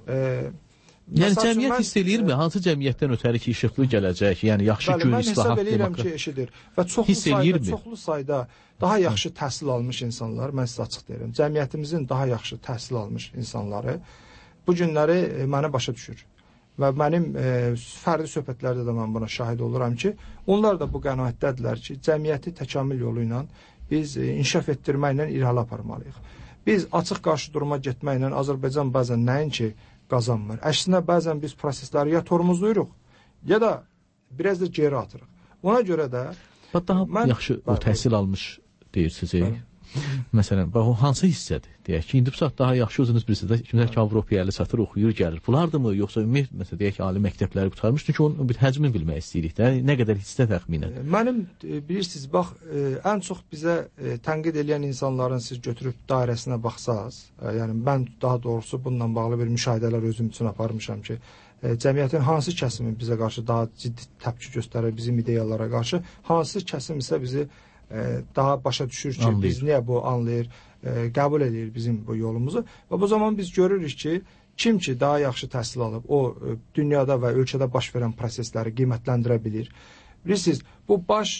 yəni cəmiyyət hiss eləyirmi? Hansı cəmiyyətdən ötəri ki, işıqlı gələcək, yəni yaxşı gün, islahat, hesab eləyirəm ki, eşidir. Və çoxlu sayda daha yaxşı təhsil almış insanlar, mən sizə açıq deyirəm, cəmiyyətimizin daha yaxşı təhsil almış insanları bu günləri mənə başa düşür. Və mənim fərdi söhbətlərdə də mən buna şahid oluram ki, onlar da bu qənaətdədirlər ki, cəmiyyəti təkamül yolu ilə biz inkişaf etdirməklə irəli aparmalıyıq. Biz açıq qarşı duruma getməklə Azərbaycan bəzən nəinki qazanmır. Əksinə bəzən biz prosesləri ya tormozlayırıq, ya da biraz da geri atırıq. Ona görə də daha yaxşı o təhsil almış deyirsiniz. Məsələn, o hansı hissədir? Deyək ki, indi bu saat daha yaxşı özünüz bilirsiniz, kimlər ki, Avropaya əli çatır, oxuyur, gəlir. Bunlardırmı, yoxsa ümumiyyətlə, məsələn, deyək ki, ali məktəbləri qutarmış, çünki onun bir həcmini bilmək istəyirik də, nə qədər hissə təxminən? Mənim, bilirsiniz, bax, ən çox bizə tənqid edən insanların siz götürüb dairəsinə baxsaz, yəni mən daha doğrusu bununla bağlı bir müşahidələr özüm üçün aparmışam ki, cəmiyyətin hansı kəsimi bizə qarşı daha ciddi təpki göstərir, bizim ideyalara qarşı, hansı kəsim isə bizi daha başa düşür ki, biz niyə bu anlayır, qəbul edir bizim bu yolumuzu və bu zaman biz görürük ki, kim ki daha yaxşı təhsil alıb, o dünyada və ölkədə baş verən prosesləri qiymətləndirə bilir. Bilirsiniz, bu baş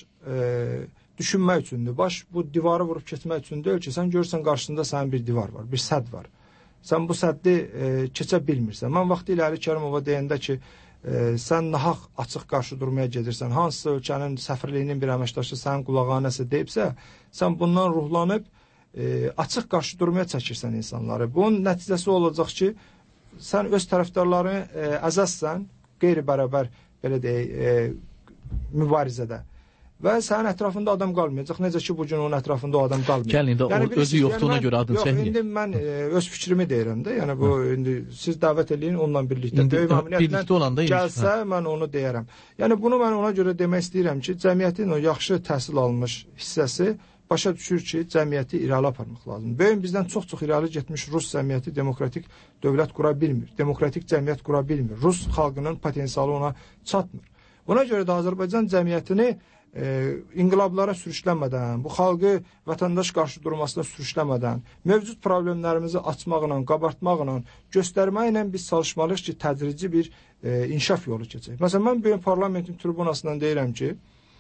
düşünmək üçündür, baş bu divarı vurub keçmək üçün deyil ki, sən görürsən qarşısında sənin bir divar var, bir sədd var. Sən bu səddi keçə bilmirsən. Mən vaxtilə Ali Kərimova deyəndə ki, sən nahaq açıq qarşı durmaya gedirsən, hansısa ölkənin səfirliyinin bir əməkdaşı sənin qulağına nəsə deyibsə, sən bundan ruhlanıb açıq qarşı durmaya çəkirsən insanları. Bunun nəticəsi olacaq ki, sən öz tərəfdarlarını əzəzsən, qeyri-bərabər belə deyək, mübarizədə. Və sənin ətrafında adam qalmayacaq. Necə ki, bugün onun ətrafında o adam qalmayacaq. Gəlin, indi yəni, özü yoxluğuna görə adını çəkməyək. Yox, indi mən öz fikrimi deyirəm də. Yəni, bu, indi siz dəvət eləyin, onunla birlikdə. Böyük məmnuniyyətlə gəlsə, mən onu deyərəm. Yəni, bunu mən ona görə demək istəyirəm ki, cəmiyyətin o yaxşı təhsil almış hissəsi başa düşür ki, cəmiyyəti irəli aparmaq lazım. Böyük bizdən çox-çox irəli getmiş Rus cəmiyyəti demokratik dövlət qura bilmir. Demokratik cəmiyyət qura bilmir. Rus xalqının potensialı ona çatmır. Buna görə də Azərbaycan cəmiyyətini inqilablara sürüşləmədən, bu xalqı vətəndaş qarşı durmasına sürüşləmədən, mövcud problemlərimizi açmaqla, qabartmaqla, göstərməklə biz çalışmalıyıq ki, tədrici bir inkişaf yolu keçək. Məsələn, mən bir parlamentin tribunasından deyirəm ki,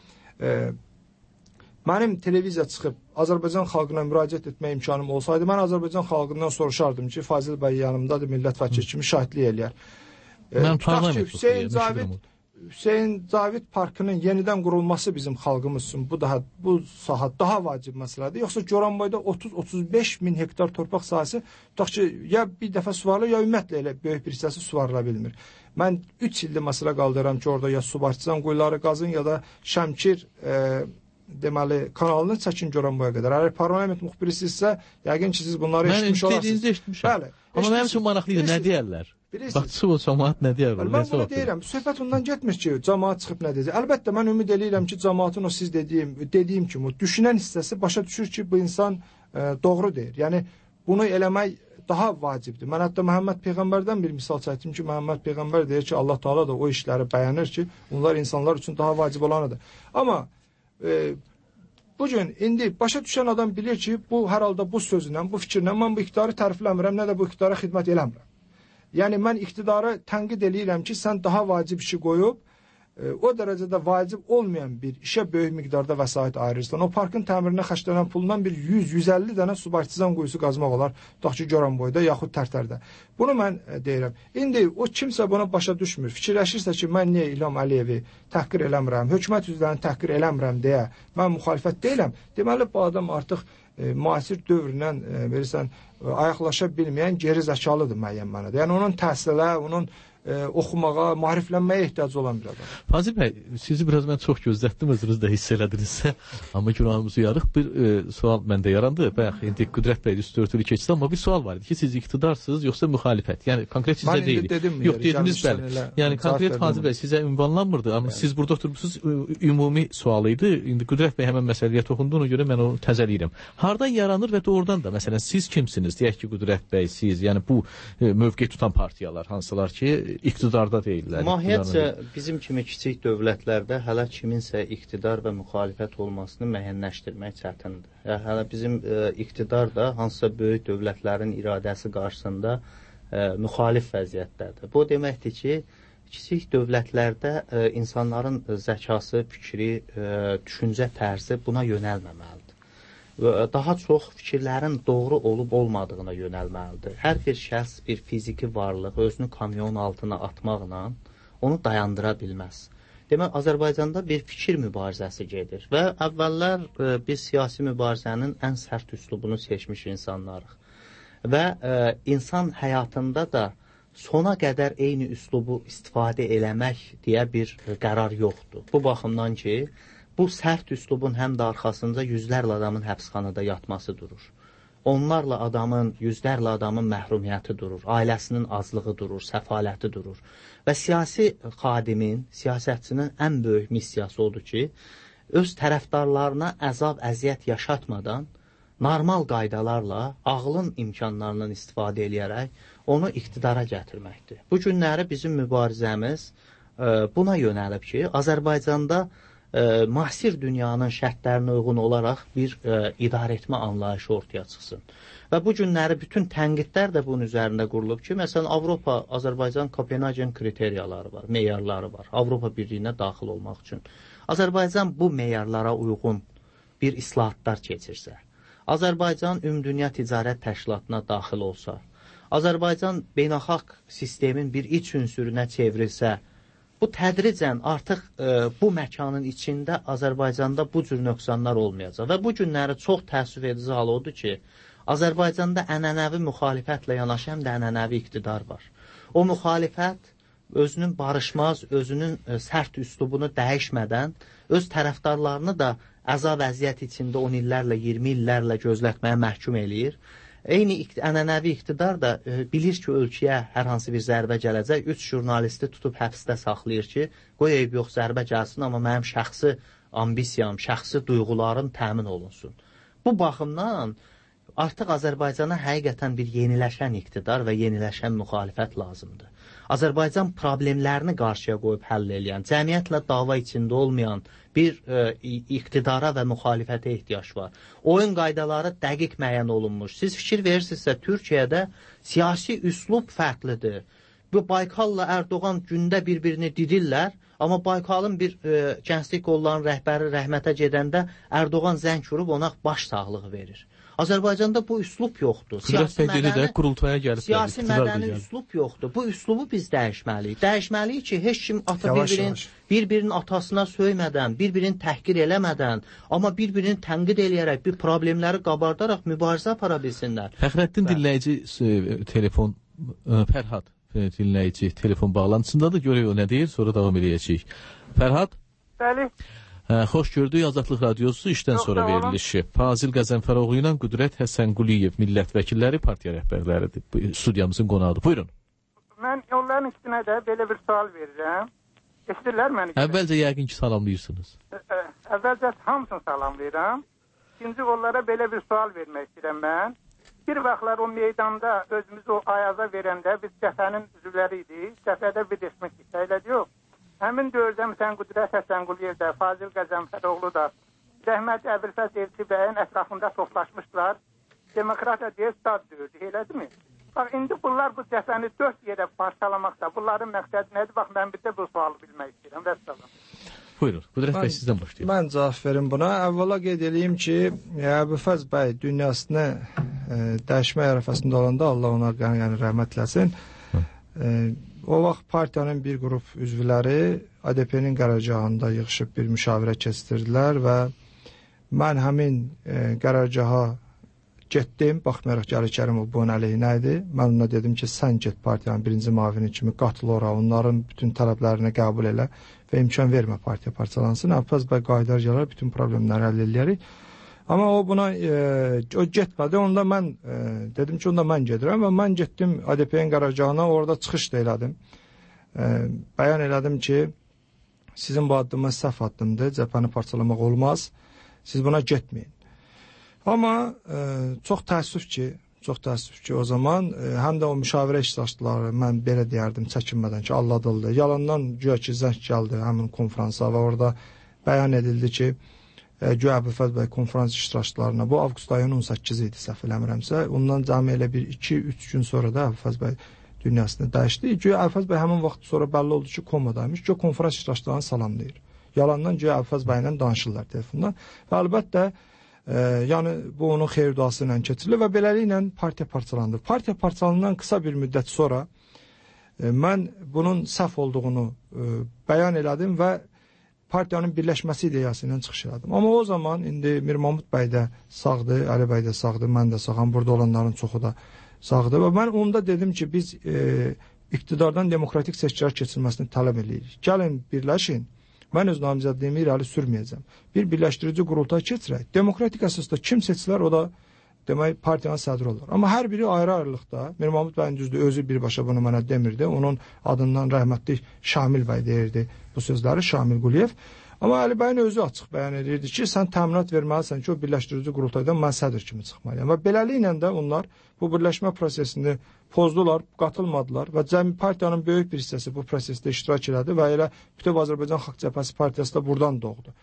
mənim televiziya çıxıb Azərbaycan xalqına müraciət etmə imkanım olsaydı, mən Azərbaycan xalqından soruşardım ki, Fazil bəy yanımdadır, millət vəkili kimi şahidlik eləyər. Mən parlament Hüseyin Cavid Parkının yenidən qurulması bizim xalqımız üçün bu saha daha vacib məsələdir. Yoxsa Goranboyda 30-35 min hektar torpaq sahəsi tutaq ki, ya bir dəfə suvarılır, ya ümumiyyətlə elə böyük bir hissəsi suvarıla bilmir. Mən 3 ildir məsələ qaldırıram ki, orada ya subartizan quyuları qazın, ya da Şəmkir deməli, kanalını çəkin Goranboya qədər. Əgər parlament müxbirisinizsə, yəqin ki, siz bunları eşitmiş olarsınız. Mən dediyinizi eşitmişəm. Amma mənim üçün maraqlıydı, nə deyərlər? Baxçı o cəmaat nə deyərlər? Mən bunu deyirəm, söhbət ondan getmir ki, cəmaat çıxıb nə deyəcək. Əlbəttə, mən ümid eləyirəm ki, cəmaatın o siz dediyim kimi, o düşünən hissəsi başa düşür ki, bu insan doğru deyir. Yəni, bunu eləmək daha vacibdir. Mən hətta Məhəmməd Peyğəmbərdən bir misal çəkdim ki, Məhəmməd Peyğəmbər deyir ki, Allah Teala da o işləri bəyənir ki, onlar insanlar üçün daha vacib olanıdır. Amma bugün, indi başa düşən adam bilir ki, bu hər halda bu sözlə, bu fikirlə mən bu iqtidarı tərifləmirəm, nə də bu iqtidara xidmət eləmirəm. Yəni, mən iqtidarı tənqid eləyirəm ki, sən daha vacib işi qoyub, o dərəcədə vacib olmayan bir işə böyük miqdarda vəsait ayırırsan. O parkın təmirinə xərclənən pulundan bir 100-150 dənə subartizan quyusu qazmaq olar, tutaq ki, Goranboyda yaxud Tərtərdə. Bunu mən deyirəm. İndi o kimsə buna başa düşmür, fikirləşirsə ki, mən niyə İlham Əliyevi təhqir eləmirəm, hökumət üzvlərini təhqir eləmirəm deyə mən müxalifət deyiləm. Deməli, bu adam artıq müasir dövrlə ayaqlaşa bilməyən geri zəkalıdır müəyyən mənada. Yəni, onun təhsilə, onun oxumağa, maariflənməyə ehtiyacı olan bir adam. Fazil bəy, sizi biraz mən çox gözlətdim, özünüz də hiss elədinizsə, amma günahımızı yarıq bir sual məndə yarandı. Bayaq indi Qüdrət bəy üstü örtülü keçdi, amma bir sual var idi ki, siz iqtidarsınız yoxsa müxalifət? Yəni konkret sizə deyil. Yox, dediniz bəli. Yəni konkret Fazil bəy sizə ünvanlanmırdı, amma siz burada oturmuşsunuz, ümumi sual idi. İndi Qüdrət bəy həmən məsələyə toxunduğuna görə mən onu təzəliyirəm. Hardan yaranır və doğrudan da məsələn siz kimsiniz? Deyək ki, Qüdrət bəy siz, yəni bu mövqe tutan partiyalar hansılar ki, iqtidarda deyirlər. Mahiyyətcə bizim kimi kiçik dövlətlərdə hələ kiminsə iqtidar və müxalifət olmasını müəyyənləşdirmək çətindir. Hələ bizim iqtidar da hansısa böyük dövlətlərin iradəsi qarşısında müxalif vəziyyətdədir. Bu deməkdir ki, kiçik dövlətlərdə insanların zəkası, fikri, düşüncə tərzi buna yönəlməməlidir. Daha çox fikirlərin doğru olub-olmadığına yönəlməlidir. Hər bir şəxs bir fiziki varlıq özünü kamyon altına atmaqla onu dayandıra bilməz. Demək, Azərbaycanda bir fikir mübarizəsi gedir və əvvəllər biz siyasi mübarizənin ən sərt üslubunu seçmiş insanlarıq. Və insan həyatında da sona qədər eyni üslubu istifadə eləmək deyə bir qərar yoxdur. Bu baxımdan ki, bu sərt üslubun həm də arxasında yüzlərlə adamın həbsxanada yatması durur. Onlarla yüzlərlə adamın məhrumiyyəti durur, ailəsinin azlığı durur, səfaləti durur. Və siyasi xadimin, siyasətçinin ən böyük missiyası odur ki, öz tərəfdarlarına əzab, əziyyət yaşatmadan, normal qaydalarla, ağlın imkanlarından istifadə edərək onu iqtidara gətirməkdir. Bu günləri bizim mübarizəmiz buna yönəlib ki, Azərbaycanda müasir dünyanın şərtlərinə uyğun olaraq bir idarəetmə anlayışı ortaya çıxsın. Və bu günləri bütün tənqidlər də bunun üzərində qurulub ki, məsələn, Avropa, Azərbaycan Kopenhagen kriteriyaları var, meyarları var, Avropa Birliyinə daxil olmaq üçün. Azərbaycan bu meyarlara uyğun bir islahatlar keçirsə, Azərbaycan Ümumdünya Ticarət Təşkilatına daxil olsa, Azərbaycan beynəlxalq sistemin bir iç ünsürünə çevrilsə, bu tədricən artıq bu məkanın içində Azərbaycanda bu cür nöqsanlar olmayacaq. Və bu günləri çox təəssüf edici hal odur ki, Azərbaycanda ənənəvi müxalifətlə yanaşı həm də ənənəvi iqtidar var. O müxalifət özünün barışmaz, özünün sərt üslubunu dəyişmədən, öz tərəfdarlarını da əzab əziyyət içində 10 illərlə, 20 illərlə gözlətməyə məhkum eləyir. Eyni ənənəvi iqtidar da bilir ki, ölkəyə hər hansı bir zərbə gələcək, 3 jurnalisti tutub həbsdə saxlayır ki, qoy eyb yox, zərbə gəlsin, amma mənim şəxsi ambisiyam, şəxsi duyğularım təmin olunsun. Bu baxımdan artıq Azərbaycana həqiqətən bir yeniləşən iqtidar və yeniləşən müxalifət lazımdır. Azərbaycan problemlərini qarşıya qoyub həll eləyən, cəmiyyətlə dava içində olmayan bir iqtidara və müxalifətə ehtiyac var. Oyun qaydaları dəqiq müəyyən olunmuş. Siz fikir verirsinizsə, Türkiyədə siyasi üslub fərqlidir. Bu Baykalla Erdoğan gündə bir-birini didirlər, amma Baykalın bir gənclik qollarının rəhbəri rəhmətə gedəndə Erdoğan zəng vurub ona baş sağlığı verir. Azərbaycanda bu üslub yoxdur. Siyasi mədəni üslub yoxdur. Bu üslubu biz dəyişməliyik. Dəyişməliyik ki, heç kim bir-birinin atasına söymədən, bir-birinin təhqir eləmədən, amma bir-birini tənqid eləyərək, bir problemləri qabardaraq mübarizə apara bilsinlər. Fəxrəddin dinləyici telefon, Fərhad dinləyici telefon bağlantısındadır. Görək o nə deyir, sonra davam edəcəyik. Fərhad? Bəli. Xoş gördük, Azadlıq Radiosu işdən sonra verilişi. Fazil Qəzənfəroğlu ilə Qüdrət Həsənquliyev millət vəkilləri, partiya rəhbərləridir. Studiyamızın qonağıdır. Buyurun. Mən onların üstünə də belə bir sual verirəm. Eşidirlər məni? Əvvəlcə yəqin ki, salamlayırsınız. Əvvəlcə hamısını salamlayıram. İkinci onlara belə bir sual vermək istəyirəm mən. Bir vaxtlar o meydanda özümüzü o ayaza verəndə biz cəfənin üzvləri idik. Cəfədə bir desmək istəyirlər yox. Həmin dövrdə məsələn Qüdrət Həsənquliyev də, Fazil Qəzənfəroğlu da, Rəhmət Əbülfəz Elçi bəyin ətrafında toplaşmışdılar. Demokratiya deyə stad döyürdü, elədirmi? Bax, indi bunlar bu cəfəni 4 yerə parçalamaqda, bunların məqsədi nədir? Bax, mən bir də bu sualı bilmək istəyirəm. Vəssalam. Buyurun, Qüdrət bəy sizdən başlayın. Mən cavab verim buna. Əvvəla qeyd edeyim ki, Əbülfəz bəy dünyasını dəyişmək ərəfəsində olanda Allah ona rəhmət eləsin. O vaxt partiyanın bir qrup üzvləri ADP-nin qərargahında yığışıb bir müşavirə keçirdilər və mən həmin qərargaha getdim, baxmayaraq ki, Ali Kərimov bunun əleyhinə idi. Mən ona dedim ki, sən get partiyanın birinci mavini kimi qatıl ora, onların bütün tələblərini qəbul elə və imkan vermə partiya parçalansın. Əvvəz bəy qaydar gələr, bütün problemləri həll eləyərik. Amma o buna o getmədi. Onda mən dedim ki, onda mən gedirəm və mən getdim ADP-nin qərargahına, orada çıxış da elədim. Bəyan elədim ki, sizin bu addımınız səhv addımdır, cəbhəni parçalamaq olmaz, siz buna getməyin. Amma çox təəssüf ki, o zaman həm də o müşavirə iştirakçıları, mən belə deyərdim çəkinmədən ki, alladıldı. Yalandan güya ki, zəng gəldi həmin konfransa və orada bəyan edildi ki, güya Əbülfəz bəy konfrans iştirakçılarına, bu avqust ayının 18 idi, səhv eləmirəmsə, ondan cəmi elə bir 2-3 gün sonra da Əbülfəz bəy dünyasını dəyişdi. Güya Əbülfəz bəy həmin vaxt sonra bəlli oldu ki, komadaymış, güya konfrans iştirakçılarını salamlayır. Yalandan güya Əbülfəz bəylə danışırlar telefondan və əlbəttə yəni bu onun xeyir duası ilə keçirilir və beləliklə partiya parçalandı. Partiya parçalandan qısa bir müddət sonra mən bunun səhv olduğunu bəyan elədim və partiyanın birləşməsi ideyası ilə çıxış elədim. Amma o zaman indi Mir Mahmud bəy də sağdır, Əli bəy də sağdır, mən də sağam, burada olanların çoxu da sağdır və mən onda dedim ki, biz iqtidardan demokratik seçkilər keçirilməsini tələb edirik. Gəlin birləşin. Mən öz namizədliyimi irəli sürməyəcəm. Bir birləşdirici qurultay keçirək. Demokratik əsasda kim seçilər, o da demək partiyanın sədri olur. Amma hər biri ayrı-ayrılıqda, Mir Mahmud bəyin düzdür, özü birbaşa bunu mənə demirdi. Onun adından rəhmətli Şamil bəy deyirdi bu sözləri, Şamil Quliyev. Amma Əli bəyin özü açıq bəyan edirdi ki, sən təminat verməlisən ki, o birləşdirici qurultaydan mən sədr kimi çıxmalıyam. Və beləliklə də onlar bu birləşmə prosesini pozdular, qatılmadılar və cəmi partiyanın böyük bir hissəsi bu prosesdə iştirak elədi və elə Bütöv Azərbaycan Xalq Cəbhəsi partiyası da buradan doğdu.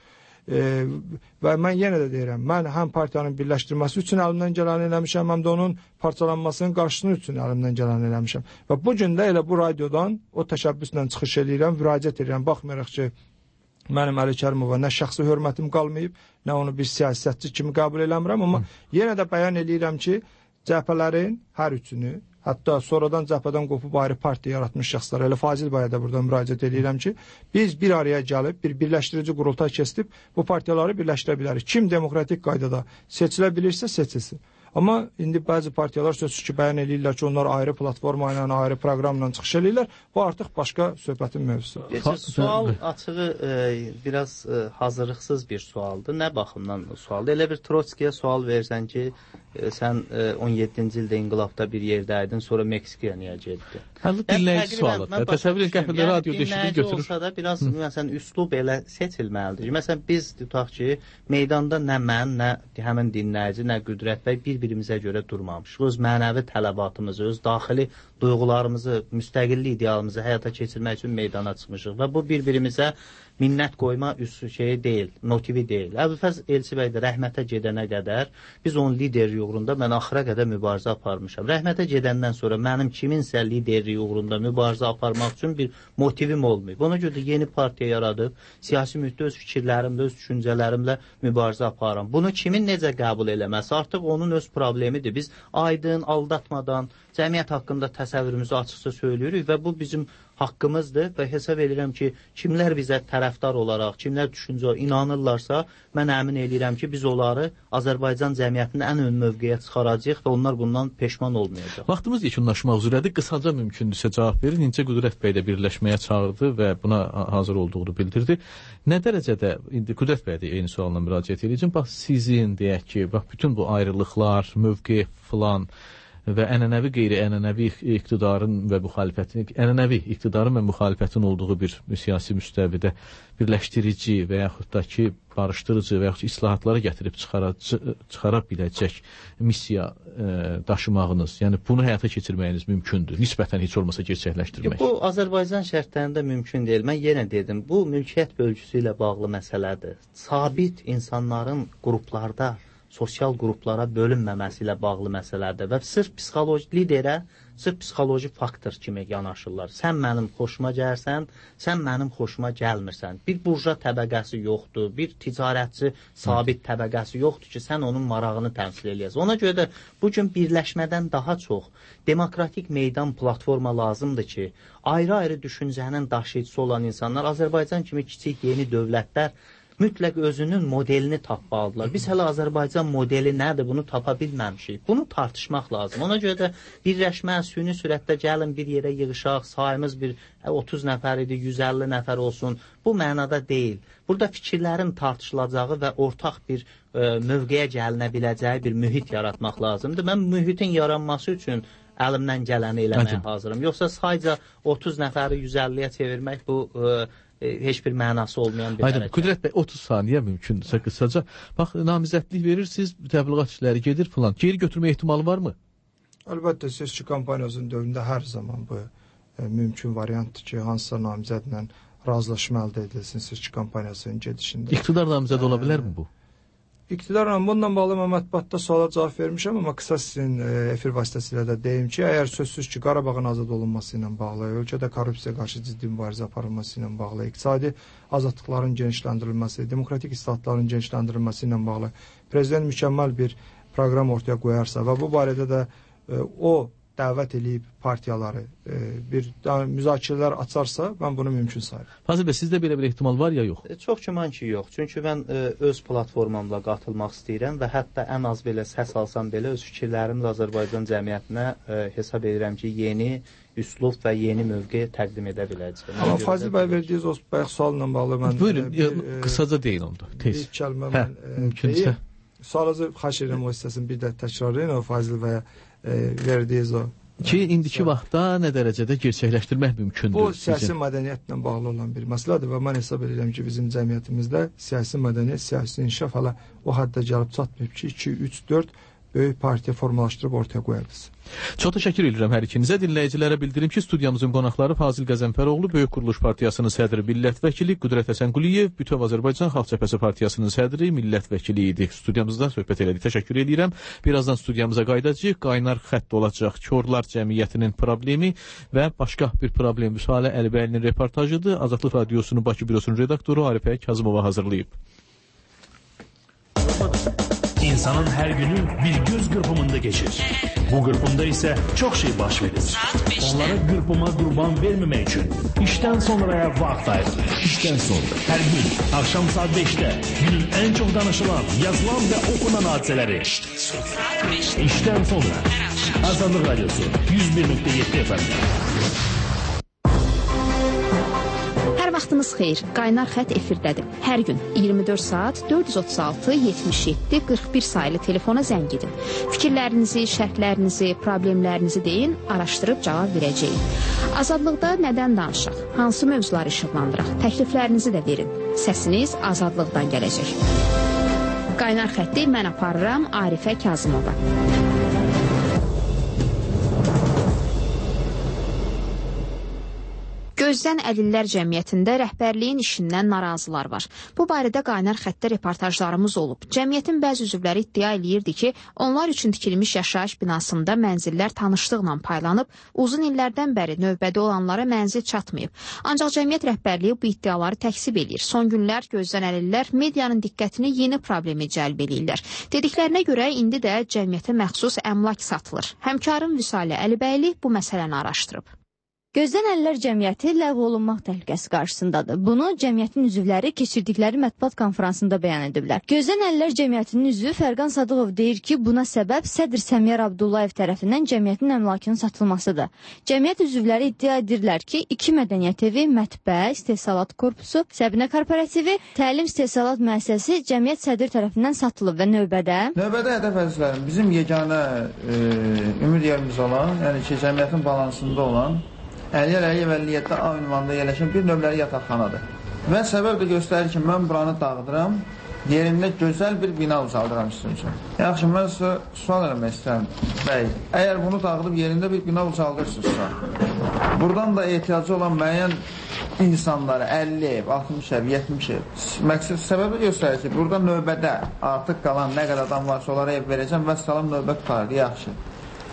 Və mən yenə də deyirəm, mən həm partiyanın birləşdirməsi üçün əlimdən gələni eləmişəm, həm də onun parçalanmasının qarşısını üçün əlimdən gələni eləmişəm. Və bu gün də elə bu radiodan o təşəbbüslə çıxış edirəm, müraciət edirəm, baxmayaraq ki, mənim Əli Kərimova nə şəxsi hörmətim qalmayıb, nə onu bir siyasətçi kimi qəbul eləmirəm, amma yenə də bəyan edirəm ki, cəbhələrin hər üçünü, hətta sonradan cəbhədən qopub ayrı partiya yaratmış şəxslər, elə Fazil bəyə də burada müraciət edirəm ki, biz bir araya gəlib, bir birləşdirici qurultay keçib, bu partiyaları birləşdirə bilərik. Kim demokratik qaydada seçilə bilirsə, seçilsin. Amma indi bəzi partiyalar sözsüz ki, bəyan edirlər ki, onlar ayrı platforma ilə, ayrı proqramla çıxış edirlər. Bu artıq başqa söhbətin mövzusu. Sual açığı biraz hazırlıqsız bir sualdır. Nə baxımdan sualdır? Elə bir Trotskiyə sual versən ki, sən 17-ci ildə inqilabda bir yerdəydin, sonra Meksikaya niyə getdin? Hələ dinləyici sualıdır. Təsəvvür et, qəfildə radioda eşidir, götürür. Olsa da biraz məsələn üslub elə seçilməlidir. Məsələn biz tutaq ki, meydanda nə mən, nə həmin dinləyici, nə Qüdrət bəy bir-birimizə görə durmamışıq. Öz mənəvi tələbatımızı, öz daxili duyğularımızı, müstəqillik idealımızı həyata keçirmək üçün meydana çıxmışıq və bu bir-birimizə minnət qoyma şeyi deyil, motivi deyil. Əbülfəz Elçi bəy də rəhmətə gedənə qədər biz onun liderliyi uğrunda mən axıra qədər mübarizə aparmışam. Rəhmətə gedəndən sonra mənim kiminsə liderliyi uğrunda mübarizə aparmaq üçün bir motivim olmayıb. Ona görə də yeni partiya yaradıb, siyasi mühitdə öz fikirlərimlə, öz düşüncələrimlə mübarizə aparıram. Bunu kimin necə qəbul eləməsi artıq onun öz problemidir. Biz aydın, aldatmadan cəmiyyət haqqında təsəvvürümüzü açıqca söyləyirik və bu bizim haqqımızdır və hesab edirəm ki, kimlər bizə tərəfdar olaraq, kimlər düşüncə inanırlarsa, mən əmin edirəm ki, biz onları Azərbaycan cəmiyyətinin ən ön mövqeyə çıxaracağıq və onlar bundan peşman olmayacaq. Vaxtımız yekunlaşmaq üzrədir. Qısaca mümkündürsə cavab verin. İncə Qüdrət bəy də birləşməyə çağırdı və buna hazır olduğunu bildirdi. Nə dərəcədə, indi Qüdrət bəy də eyni sualla müraciət edəcəm. Bax, sizin deyək ki, bax, bütün bu ayrılıqlar, mövqe filan və ənənəvi qeyri-ənənəvi iqtidarın və müxalifətin, ənənəvi iqtidarın və müxalifətin olduğu bir siyasi müstəvidə birləşdirici və yaxud da ki, barışdırıcı və yaxud islahatlara gətirib çıxara biləcək missiya daşımağınız, yəni bunu həyata keçirməyiniz mümkündür, nisbətən heç olmasa gerçəkləşdirmək. Bu, Azərbaycan şərtlərində mümkün deyil. Mən yenə dedim, bu mülkiyyət bölgüsü ilə bağlı məsələdir. Sabit insanların qruplarda sosial qruplara bölünməməsi ilə bağlı məsələdir və sırf psixoloji liderə, sırf psixoloji faktor kimi yanaşırlar. Sən mənim xoşuma gəlsən, sən mənim xoşuma gəlmirsən. Bir burja təbəqəsi yoxdur, bir ticarətçi sabit təbəqəsi yoxdur ki, sən onun marağını təmsil eləyəsən. Ona görə də bugün birləşmədən daha çox demokratik meydan platforma lazımdır ki, ayrı-ayrı düşüncənin daşıyıcısı olan insanlar, Azərbaycan kimi kiçik yeni dövlətlər, mütləq özünün modelini tapmalıdırlar. Biz hələ Azərbaycan modeli nədir, bunu tapa bilməmişik. Bunu tartışmaq lazım. Ona görə də birləşmə, süni sürətdə gəlin bir yerə yığışaq, sayımız bir 30 nəfər idi, 150 nəfər olsun. Bu mənada deyil. Burada fikirlərin tartışılacağı və ortaq bir mövqeyə gəlinə biləcəyi bir mühit yaratmaq lazımdır. Mən mühitin yaranması üçün əlimdən gələni eləməyə hazırım. Yoxsa sayca 30 nəfəri 150-yə çevirmək bu heç bir mənası olmayan bir hərəkət. Qüdrət bəy, 30 saniyə mümkündürsə qısaca. Bax, namizədlik verirsiniz, təbliğat işləri gedir filan. Geri götürmə ehtimalı varmı? Əlbəttə, seçki kampaniyasının dövründə hər zaman bu mümkün variantdır ki, hansısa namizədlə razılaşma əldə edilsin seçki kampaniyasının gedişində. İqtidar namizədi ola bilərmi bu? İqtidarla bununla bağlı mən mətbuatda suala cavab vermişəm, amma qısa sizin efir vasitəsilə də deyim ki, əgər sözsüz ki, Qarabağın azad olunması ilə bağlı, ölkədə korrupsiya qarşı ciddi mübarizə aparılması ilə bağlı, iqtisadi azadlıqların genişləndirilməsi, demokratik islahatların genişləndirilməsi ilə bağlı prezident mükəmməl bir proqram ortaya qoyarsa və bu barədə də o dəvət edib partiyaları bir müzakirələr açarsa, mən bunu mümkün sayırım. Fazil bəy, sizdə belə bir ehtimal var ya yox? Çox güman ki, yox. Çünki mən öz platformamla qatılmaq istəyirəm və hətta ən az belə səs alsam belə öz fikirlərimlə Azərbaycan cəmiyyətinə hesab edirəm ki, yeni üslub və yeni mövqe təqdim edə biləcək. Amma Fazil bəy verdiyiniz o bayaq sualla bağlı mən... Buyurun, qısaca deyin onda, tez. Bir kəlmə mən deyim. Sualınızı xahiş edirəm o hissəsini bir də təkrarlayın, o Fazil bəyə verdiyiniz o. Ki, indiki vaxtda nə dərəcədə gerçəkləşdirmək mümkündür? Bu, siyasi mədəniyyətlə bağlı olan bir məsələdir və mən hesab edirəm ki, bizim cəmiyyətimizdə siyasi mədəniyyət, siyasi inkişaf hələ o həddə gəlib çatmayıb ki, 2, 3, 4 böyük partiya formalaşdırıb ortaya qoyardınız. Çox təşəkkür edirəm hər ikinizə. Dinləyicilərə bildirim ki, studiyamızın qonaqları Fazil Qəzənfəroğlu, Böyük Quruluş Partiyasının sədri, millət vəkili, Qüdrət Həsənquliyev, Bütöv Azərbaycan Xalq Cəbhəsi Partiyasının sədri, millət vəkili idi. Studiyamızda söhbət elədik. Təşəkkür edirəm. Birazdan studiyamıza qayıdacağıq. Qaynar xətt olacaq. Korlar cəmiyyətinin problemi və başqa bir problem. Müsalə Əlibəylinin reportajıdır. Azadlıq Radiosunun Bakı bürosunun redaktoru Arifə Kazımova hazırlayıb. İnsanın her günü bir göz kırpımında geçir. Bu kırpımda ise çok şey baş verir. Onlara kırpıma kurban vermemek için işten sonraya vakit ayrılır. İşten sonra her gün akşam saat 5'te günün en çok danışılan, yazılan ve okunan hadiseleri. İşten sonra Azadlıq Radyosu 101.7 FM. Vaxtınız xeyir, Qaynar Xət efirdədir. Hər gün 24 saat 436 77 41 sayılı telefona zəng edin. Fikirlərinizi, şərhlərinizi, problemlərinizi deyin, araşdırıb cavab verəcəyik. Azadlıqda nədən danışaq? Hansı mövzuları işıqlandıraq? Təkliflərinizi də verin. Səsiniz azadlıqdan gələcək. Qaynar Xətti mən aparıram Arifə Kazımova. Gözdən əlillər cəmiyyətində rəhbərliyin işindən narazılar var. Bu barədə Qaynar Xəttdə reportajlarımız olub. Cəmiyyətin bəzi üzvləri iddia eləyirdi ki, onlar üçün tikilmiş yaşayış binasında mənzillər tanışlıqla paylanıb, uzun illərdən bəri növbədə olanlara mənzil çatmayıb. Ancaq cəmiyyət rəhbərliyi bu iddiaları təksib eləyir. Son günlər gözdən əlillər medianın diqqətini yeni problemi cəlb eləyirlər. Dediklərinə görə indi də cəmiyyətə məxsus əmlak satılır. Həmkarım Vüsalə Əlibəyli bu məsələni araşdırıb. Gözdən əlillər cəmiyyəti ləğv olunmaq təhlükəsi qarşısındadır. Bunu cəmiyyətin üzvləri keçirdikləri mətbuat konfransında bəyan ediblər. Gözdən əlillər cəmiyyətinin üzvü Fərqan Sadıqov deyir ki, buna səbəb Sədr Səmiyər Abdullayev tərəfindən cəmiyyətin əmlakının satılmasıdır. Cəmiyyət üzvləri iddia edirlər ki, 2 mədəniyyət evi, mətbəə, istehsalat korpusu, Səbinə korporativi, təlim istehsalat müəssisəsi cəmiyyət sədri tərəfindən satılıb və növbədə hədəf əzizlərim, bizim yeganə ümid yerimiz olan, yəni ki, cəmiyyətin balansında olan Əliyar Əliyev Əlliyyətdə A ünvanında yerləşən bir növləri yataqxanadır. Və səbəb də göstərir ki, mən buranı dağıdıram, yerində gözəl bir bina ucaldıram sizin üçün. Yaxşı, mən sizə sual eləmək istəyirəm, bəy, əgər bunu dağıdıb yerində bir bina ucaldırsınızsa, buradan da ehtiyacı olan müəyyən insanları, 50 ev, 60 ev, 70 ev, məqsəd səbəbi göstərir ki, burada növbədə artıq qalan nə qədər adam varsa onlara ev verəcəm və salam növbə tutardı, yaxşı.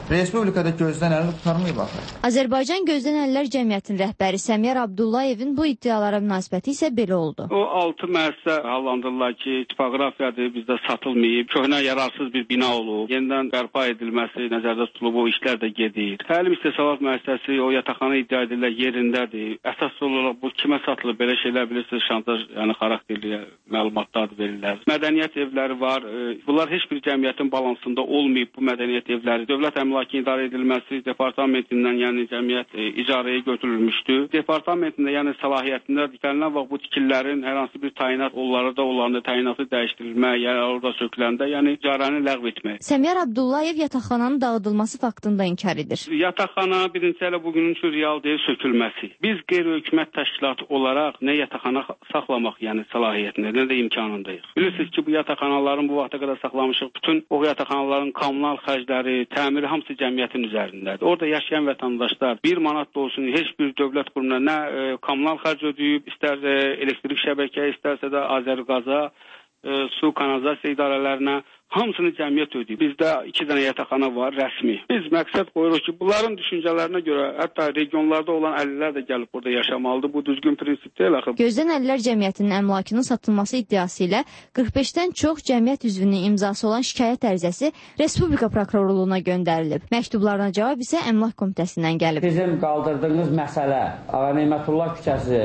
Respublikada gözdən əlini qurtarmayıb axı. Azərbaycan Gözdən Əllər Cəmiyyətinin rəhbəri Səmiyar Abdullayevin bu iddialara münasibəti isə belə oldu. O 6 müəssisə hallandırırlar ki, tipografiyadır, bizdə satılmayıb, köhnə yararsız bir bina olub, yenidən bərpa edilməsi nəzərdə tutulub, o işlər də gedir. Təlim istehsalat müəssisəsi, o yataqxana iddia edirlər yerindədir. Əsas olaraq bu kimə satılır, belə şeylər bilirsiniz, şantaj, yəni xarakterli məlumatlar verirlər. Mədəniyyət evləri var. Bunlar heç bir cəmiyyətin balansında olmayıb bu mədəniyyət evləri. Dövlət əmlakı idarə edilməsi departamentindən, yəni cəmiyyət icarəyə götürülmüşdü. Departamentində, yəni səlahiyyətində gələn vaxt bu tikililərin hər hansı bir təyinat onlarda təyinatı dəyişdirilmə, yəni orada söküləndə, yəni icarəni ləğv etmək. Səmiyar Abdullayev yataqxananın dağıdılması faktında inkar edir. Yataqxana birinci elə bugünün üçün real deyil sökülməsi. Biz qeyri-hökumət təşkilatı olaraq nə yataqxana saxlamaq, yəni səlahiyyətində, nə də imkanındayıq. Bilirsiniz ki, bu yataqxanaların bu vaxta qədər saxlamışıq. Bütün o yataqxanaların kommunal xərcləri, təmiri hamısı cəmiyyətin üzərindədir. Orada yaşayan vətəndaşlar 1 manat da olsun heç bir dövlət qurumuna nə kommunal xərc ödəyib, istər elektrik şəbəkəyə, istərsə də Azərqaza, su kanalizasiya idarələrinə hamısını cəmiyyət ödəyib. Bizdə 2 dənə yataqxana var, rəsmi. Biz məqsəd qoyuruq ki, bunların düşüncələrinə görə hətta regionlarda olan əlillər də gəlib burada yaşamalıdır. Bu düzgün prinsip deyil axı. Gözdən Əllər Cəmiyyətinin əmlakının satılması iddiası ilə 45-dən çox cəmiyyət üzvünün imzası olan şikayət ərizəsi Respublika prokurorluğuna göndərilib. Məktublarına cavab isə Əmlak Komitəsindən gəlib. Bizim qaldırdığımız məsələ Ağa Neymətullah küçəsi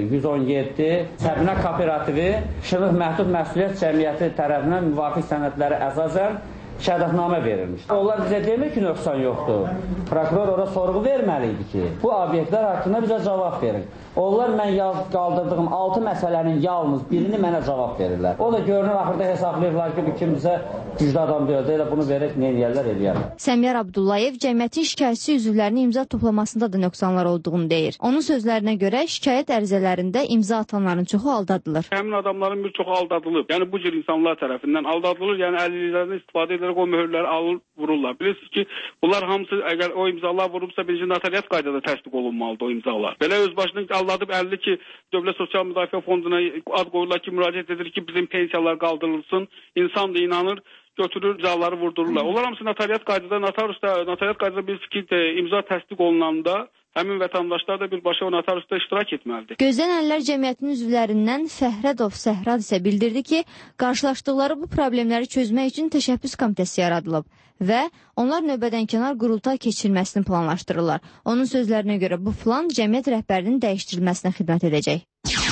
117 Səbinə Kooperativi Şılıq Məhdud Məsuliyyət Cəmiyyəti tərəfindən müvafiq sənədlər əsasən şəhadətnamə verilmiş. Onlar bizə demir ki, nöqsan yoxdur. Prokuror ora sorğu verməli idi ki, bu obyektlər haqqında bizə cavab verin. Onlar mən qaldırdığım 6 məsələnin yalnız birini mənə cavab verirlər. O da görünür, axırda hesablayırlar ki, bu kimsə güclü adam deyildi, elə bunu verək, nə eləyərlər, eləyərlər. Səmiyar Abdullayev cəmiyyətin şikayətçi üzvlərinin imza toplamasında da nöqsanlar olduğunu deyir. Onun sözlərinə görə şikayət ərizələrində imza atanların çoxu aldadılır. Həmin adamların bir çoxu aldadılıb. Yəni bu cür insanlar tərəfindən aldadılır, yəni əlilliklərini istifadə edilir. O möhürləri alır, vururlar. Bilirsiniz ki, bunlar hamısı əgər o imzalar vurulubsa birinci notariat qaydada təsdiq olunmalıdır o imzalar. Belə öz başına aldadıb əlli ki, Dövlət Sosial Müdafiə Fonduna ad qoyurlar ki, müraciət edir ki, bizim pensiyalar qaldırılsın. İnsan da inanır, götürür, imzaları vurdururlar. Onlar hamısı notariat qaydada, notariat qaydada biz ki, imza təsdiq olunanda həmin vətəndaşlar da birbaşa o notariusda iştirak etməlidir. Gözdən Əllər Cəmiyyətinin üzvlərindən Fəhrədov Səhrad isə bildirdi ki, qarşılaşdıqları bu problemləri çözmək üçün təşəbbüs komitəsi yaradılıb və onlar növbədənkənar qurultay keçirilməsini planlaşdırırlar. Onun sözlərinə görə bu plan cəmiyyət rəhbərinin dəyişdirilməsinə xidmət edəcək.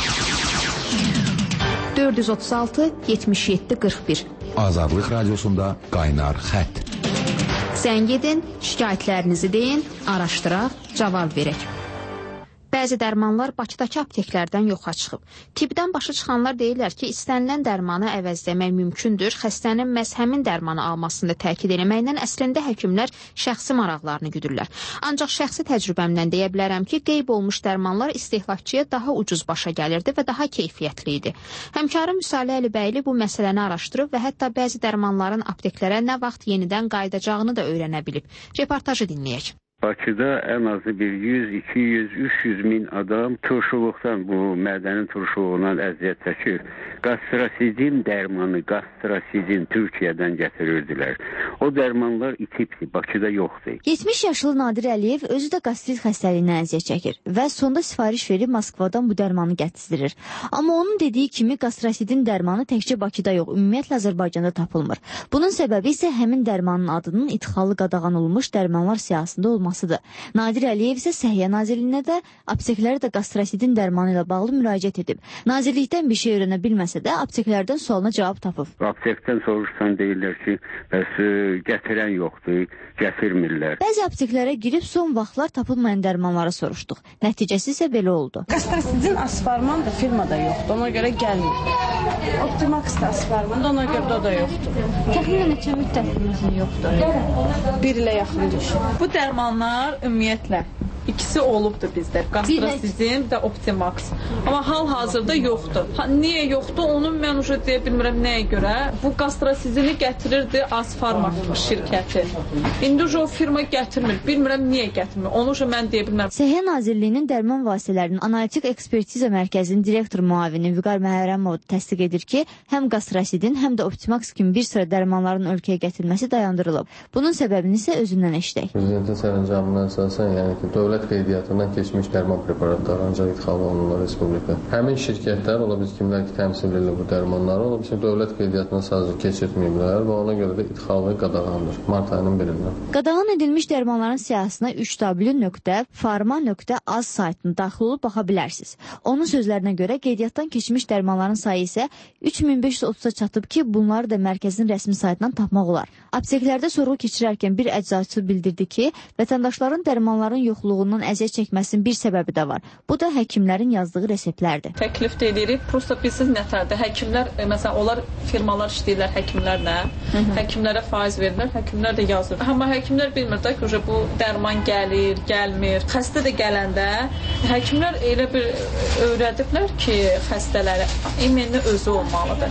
436 77 41 Azadlıq Radiosunda qaynar xətt. Zəng edin, şikayətlərinizi deyin, araşdıraq, cavab verək. Bəzi dərmanlar Bakıdakı apteklərdən yoxa çıxıb. Tibdən başa çıxanlar deyirlər ki, istənilən dərmanı əvəzləmək mümkündür. Xəstənin məhz həmin dərmanı almasını təkid eləməklə əslində həkimlər şəxsi maraqlarını güdürlər. Ancaq şəxsi təcrübəmdən deyə bilərəm ki, qeyb olmuş dərmanlar istehlakçıya daha ucuz başa gəlirdi və daha keyfiyyətli idi. Həmkarım Müsalə Əlibəyli bu məsələni araşdırıb və hətta bəzi dərmanların apteklərə nə vaxt yenidən qayıdacağını da öyrənə bilib. Reportajı dinləyək. Bakıda ən azı bir 100, 200, 300 min adam turşuluqdan, bu mədənin turşuluğundan əziyyət çəkir. Qastrasidin dərmanı, qastrasidin Türkiyədən gətirirdilər. O dərmanlar itibdir, Bakıda yoxdur. 70 yaşlı Nadir Əliyev özü də qastrit xəstəliyindən əziyyət çəkir və sonda sifariş verib Moskvadan bu dərmanı gətizdirir. Amma onun dediyi kimi qastrasidin dərmanı təkcə Bakıda yox, ümumiyyətlə Azərbaycanda tapılmır. Bunun səbəbi isə həmin dərmanın adının idxalı qadağan olunmuş dərmanlar siyahısında olmasıdır. Nadir Əliyev isə Səhiyyə Nazirliyinə də, apteklərə də qastrasidin dərmanı ilə bağlı müraciət edib. Nazirlikdən bir şey öyrənə bilməsə də, apteklərdən sualına cavab tapıb. Aptekdən soruşsan deyirlər ki, bəs gətirən yoxdur, gətirmirlər. Bəzi apteklərə girib son vaxtlar tapılmayan dərmanları soruşduq. Nəticəsi isə belə oldu. Qastrasidin asfarman da firmada yoxdur, ona görə gəlmir. Optimax da asfarman da, ona görə da yoxdur. Təxminən neçə müddətdir yoxdur? 1 ilə yaxın düşür. Bu dərmanlar ümumiyyətlə İkisi olubdur bizdə. Gastrosizm və Optimax. Amma hal-hazırda yoxdur. Niyə yoxdur? Onu mən uje deyə bilmirəm nəyə görə. Bu gastrosizini gətirirdi Asfarma şirkəti. İndi uje o firma gətirmir. Bilmirəm niyə gətirmir. Onu uje mən deyə bilmirəm. Səhiyyə Nazirliyinin Dərman Vasitələrinin Analitik Ekspertiza Mərkəzinin direktor müavini Vüqar Məhərrəmov təsdiq edir ki, həm Gastrosidin, həm də Optimax kimi bir sıra dərmanların ölkəyə gətirilməsi dayandırılıb. Bunun səbəbini isə özündən eşidək. Prezidentin sərəncamına əsasən, yəni ki, dövlət qeydiyyatından keçmiş dərman preparatları ancaq idxal olunurlar respublika. Həmin şirkətlər, ola biz kimlər ki, təmsil edir bu dərmanları, ola biz dövlət qeydiyyatına sadəcə keçirtməyiblər və ona görə də idxalı qadağandır. Mart ayının birindən. Qadağan edilmiş dərmanların siyahısına 3w.farma.az saytına daxil olub baxa bilərsiniz. Onun sözlərinə görə qeydiyyatdan keçmiş dərmanların sayı isə 3530-a çatıb ki, bunları da mərkəzin rəsmi saytından tapmaq olar. Apteklərdə sorğu keçirərkən bir əczaçı bildirdi ki, vətəndaşların dərmanların yoxluğundan əziyyət çəkməsinin bir səbəbi də var. Bu da həkimlərin yazdığı reseptlərdir. Təklif də edirik. Prosta bilsiz nətərdir? Həkimlər, məsələn, onlar firmalar işləyirlər həkimlərlə. Həkimlərə faiz verirlər, həkimlər də yazır. Amma həkimlər bilmir də ki, bu dərman gəlir, gəlmir. Xəstə də gələndə həkimlər elə bir öyrədiblər ki, xəstələrə imenli özü olmalıdır.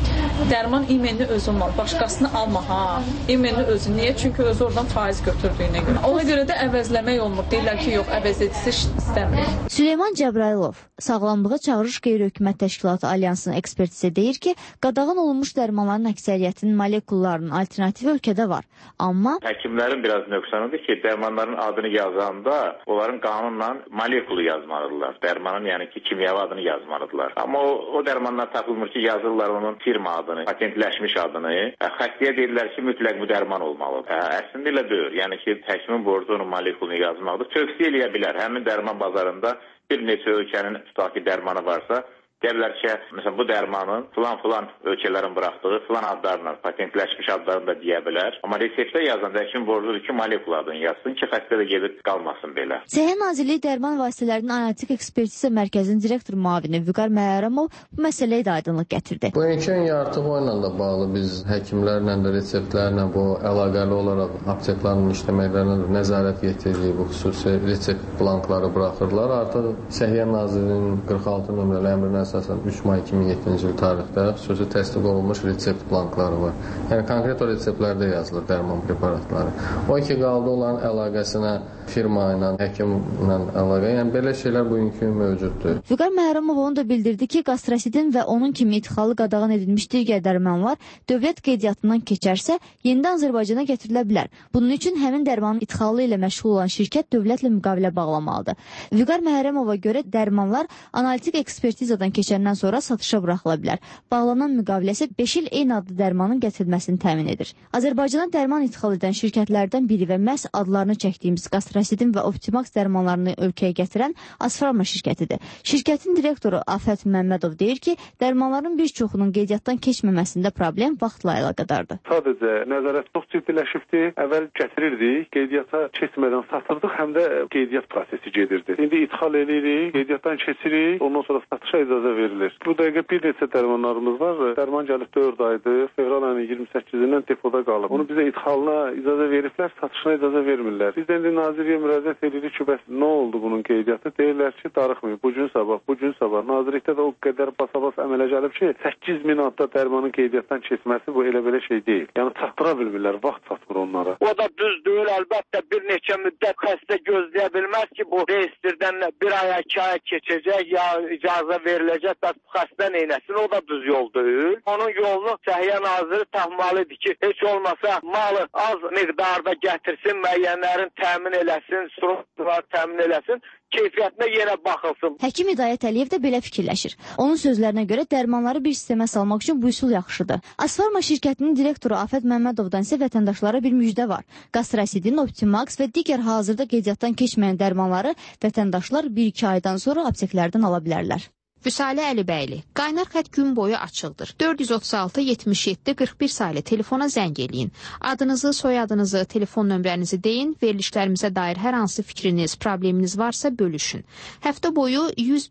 Dərman imenli özü olmalı. Başqasını alma, ha. İmenli özü. Niyə? Çünki özü oradan faiz götürdüyünə görə. Ona görə də əvəzləmək olmur. Deyirlər ki, yox, əvəz edisi istəmirik. Süleyman Cəbrailov, Sağlamlığa Çağırış Qeyri-Hökumət Təşkilatı Alyansının ekspertisi deyir ki, qadağan olunmuş dərmanların əksəriyyətinin molekullarının alternativi ölkədə var. Amma həkimlərin biraz nöqsanıdır ki, dərmanların adını yazanda onların qanunla molekulu yazmalıdırlar. Dərmanın, yəni ki, kimyəvi adını yazmalıdırlar. Amma o dərmanlar tapılmır ki, yazırlar onun firma adını, patentləşmiş adını. Xəstəyə deyirlər ki, mütləq bu dərman olmalıdır. Əslində elə deyil. Yəni ki, həkimin borcu onun molekulunu yazmaqdır. Tövsiyə eləyə bilər. Həmin dərman bazarında bir neçə ölkənin tutaqi dərmanı varsa, deyirlər ki, məsələn, bu dərmanın filan ölkələrin buraxdığı filan adlarla, patentləşmiş adlarını da deyə bilər. Amma reseptdə yazanda həkim borcudur ki, molekul adını yazsın ki, xəstə də gedib qalmasın belə. Səhiyyə Nazirliyi Dərman Vasitələrinin Analitik Ekspertiza Mərkəzinin direktor müavini Vüqar Məhərrəmov bu məsələyə də aydınlıq gətirdi. Bu imkan yaratımı ilə də bağlı biz həkimlərlə də reseptlərlə bu əlaqəli olaraq apteklərin işləməklərinə də nəzarət yetiririk. Bu xüsusi resept blankları buraxırlar. Artıq Səhiyyə Nazirliyinin 46 nömrəli əmrinə əsasən 3 may 2007-ci il tarixdə xüsusi təsdiq olunmuş resept blankları var. Yəni konkret o reseptlərdə yazılır dərman preparatları. O iki qaldı olan əlaqəsinə firma ilə, həkimlə əlaqə, yəni belə şeylər bugünkü gün mövcuddur. Vüqar Məhərrəmov onu da bildirdi ki, Gastrosidin və onun kimi idxalı qadağan edilmiş digər dərmanlar dövlət qeydiyyatından keçərsə, yenidən Azərbaycana gətirilə bilər. Bunun üçün həmin dərmanın idxalı ilə məşğul olan şirkət dövlətlə müqavilə bağlamalıdır. Vüqar Məhərrəmova görə dərmanlar analitik ekspertizadan keçəndən sonra satışa buraxıla bilər. Bağlanan müqavilə isə 5 il eyni adlı dərmanın gətirilməsini təmin edir. Azərbaycana dərman idxal edən şirkətlərdən biri və məhz adlarını çəkdiyimiz Gastrosidin və Optimax dərmanlarını ölkəyə gətirən Asfarma şirkətidir. Şirkətin direktoru Afət Məmmədov deyir ki, dərmanların bir çoxunun qeydiyyatdan keçməməsində problem vaxtla əlaqədardır. Sadəcə nəzarət çox ciddiləşibdi. Əvvəl gətirirdik, qeydiyyata keçmədən satırdıq, həm də qeydiyyat prosesi gedirdi. İndi idxal edirik, qeydiyyatdan keçirik, ondan sonra satışa icazə verilir. Bu dəqiqə bir neçə dərmanlarımız var. Dərman gəlib 4 aydır. Fevral ayının 28-dən depoda qalıb. Onu bizə idxalına icazə veriblər, satışına icazə vermirlər. Biz də indi Nazirliyə müraciət edirik ki, bəs nə oldu bunun qeydiyyatı? Deyirlər ki, darıxmıyor. Bu gün sabah. Nazirlikdə də o qədər basabas əmələ gəlib ki, 8000 adda dərmanın qeydiyyatdan keçməsi bu elə belə şey deyil. Yəni çatdıra bilmirlər, vaxt çatmır onlara. O da düz deyil, əlbəttə bir neçə müddət xəstə gözləyə bilməz ki, bu reyestrdən bir aya, 2 aya keçəcək, ya icazə veriləcək, bəs bu xəstə neynəsin, o da düz yol deyil. Onun yolunu Səhiyyə Naziri tapmalıdır ki, heç olmasa malı az miqdarda gətirsin, müəyyənlərin təmin eləsin, strukturlar təmin eləsin, keyfiyyətinə yenə baxılsın. Həkim Hidayət Əliyev də belə fikirləşir. Onun sözlərinə görə dərmanları bir sistemə salmaq üçün bu üsul yaxşıdır. Asfarma şirkətinin direktoru Afət Məmmədovdan isə vətəndaşlara bir müjdə var. Gastrosidin, Optimax və digər hazırda qeydiyyatdan keçməyən dərmanları vətəndaşlar 1-2 aydan sonra apteklərdən ala bilərlər. Vüsalə Əlibəyli. Qaynar xətt gün boyu açıqdır. 436 77 41 saylı telefona zəng eləyin. Adınızı, soyadınızı, telefon nömrənizi deyin. Verilişlərimizə dair hər hansı fikriniz, probleminiz varsa bölüşün. Həftə boyu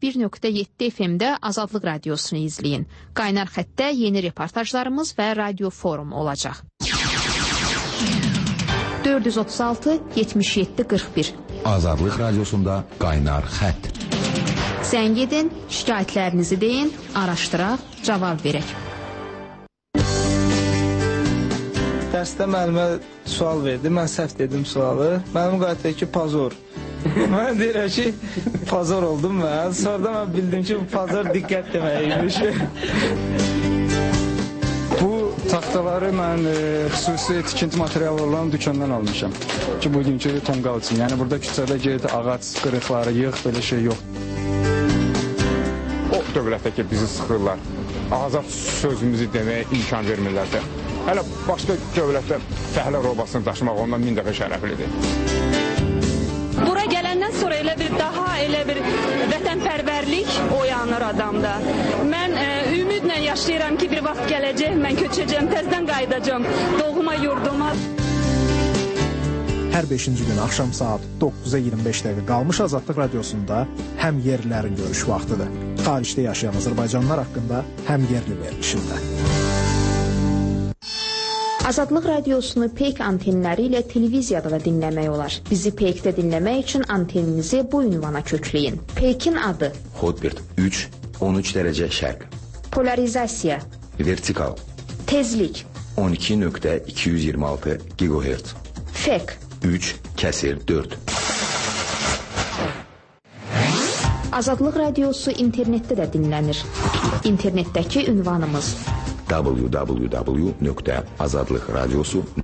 101.7 FM-də Azadlıq Radiosunu izləyin. Qaynar xəttdə yeni reportajlarımız və radio forum olacaq. 436 77 41 Azadlıq Radiosunda Qaynar Xətt. Zəng edin, şikayətlərinizi deyin, araşdıraq, cavab verək. Dərsdə müəllimə sual verdi, mən səhv dedim sualı. Müəllim qayıtdı ki, pozor. Mən deyirəm ki, pozor oldum mən. Sonra mən bildim ki, pozor diqqət deməkmiş. Bu taxtaları mən xüsusi tikinti materialı olan dükkandan almışam. Ki, bugünkü tonqal üçün. Yəni, burada küçədə get, ağac qırıqları yığ, belə şey yox. O dövlətdə ki, bizi sıxırlar. Azad sözümüzü deməyə imkan vermirlərsə. Hələ başqa dövlətdə fəhlə robasını daşımaq ondan 1000 dəfə şərəflidir. Bura gələndən sonra elə bir vətənpərvərlik oyanır adamda. Mən ümidlə yaşayıram ki, bir vaxt gələcək, mən köçəcəm, təzdən qayıdacam doğma yurduma. Hər 5-ci gün axşam saat 9-a 25 dəqiqə qalmış Azadlıq Radiosunda həm yerlilərin görüş vaxtıdır. Xaricdə yaşayan Azərbaycanlılar haqqında həm yerli verilişində. Azadlıq Radiosunu Peyk antenləri ilə televiziyada da dinləmək olar. Bizi Peykdə dinləmək üçün anteninizi bu ünvana kökləyin. Peykin adı Hotbird 3, 13 dərəcə şərq. Polarizasiya Vertikal. Tezlik 12.226 GHz. Fek 3/4. Azadlıq Radiosu internetdə də dinlənir. İnternetdəki ünvanımız www.azadlıqradiosu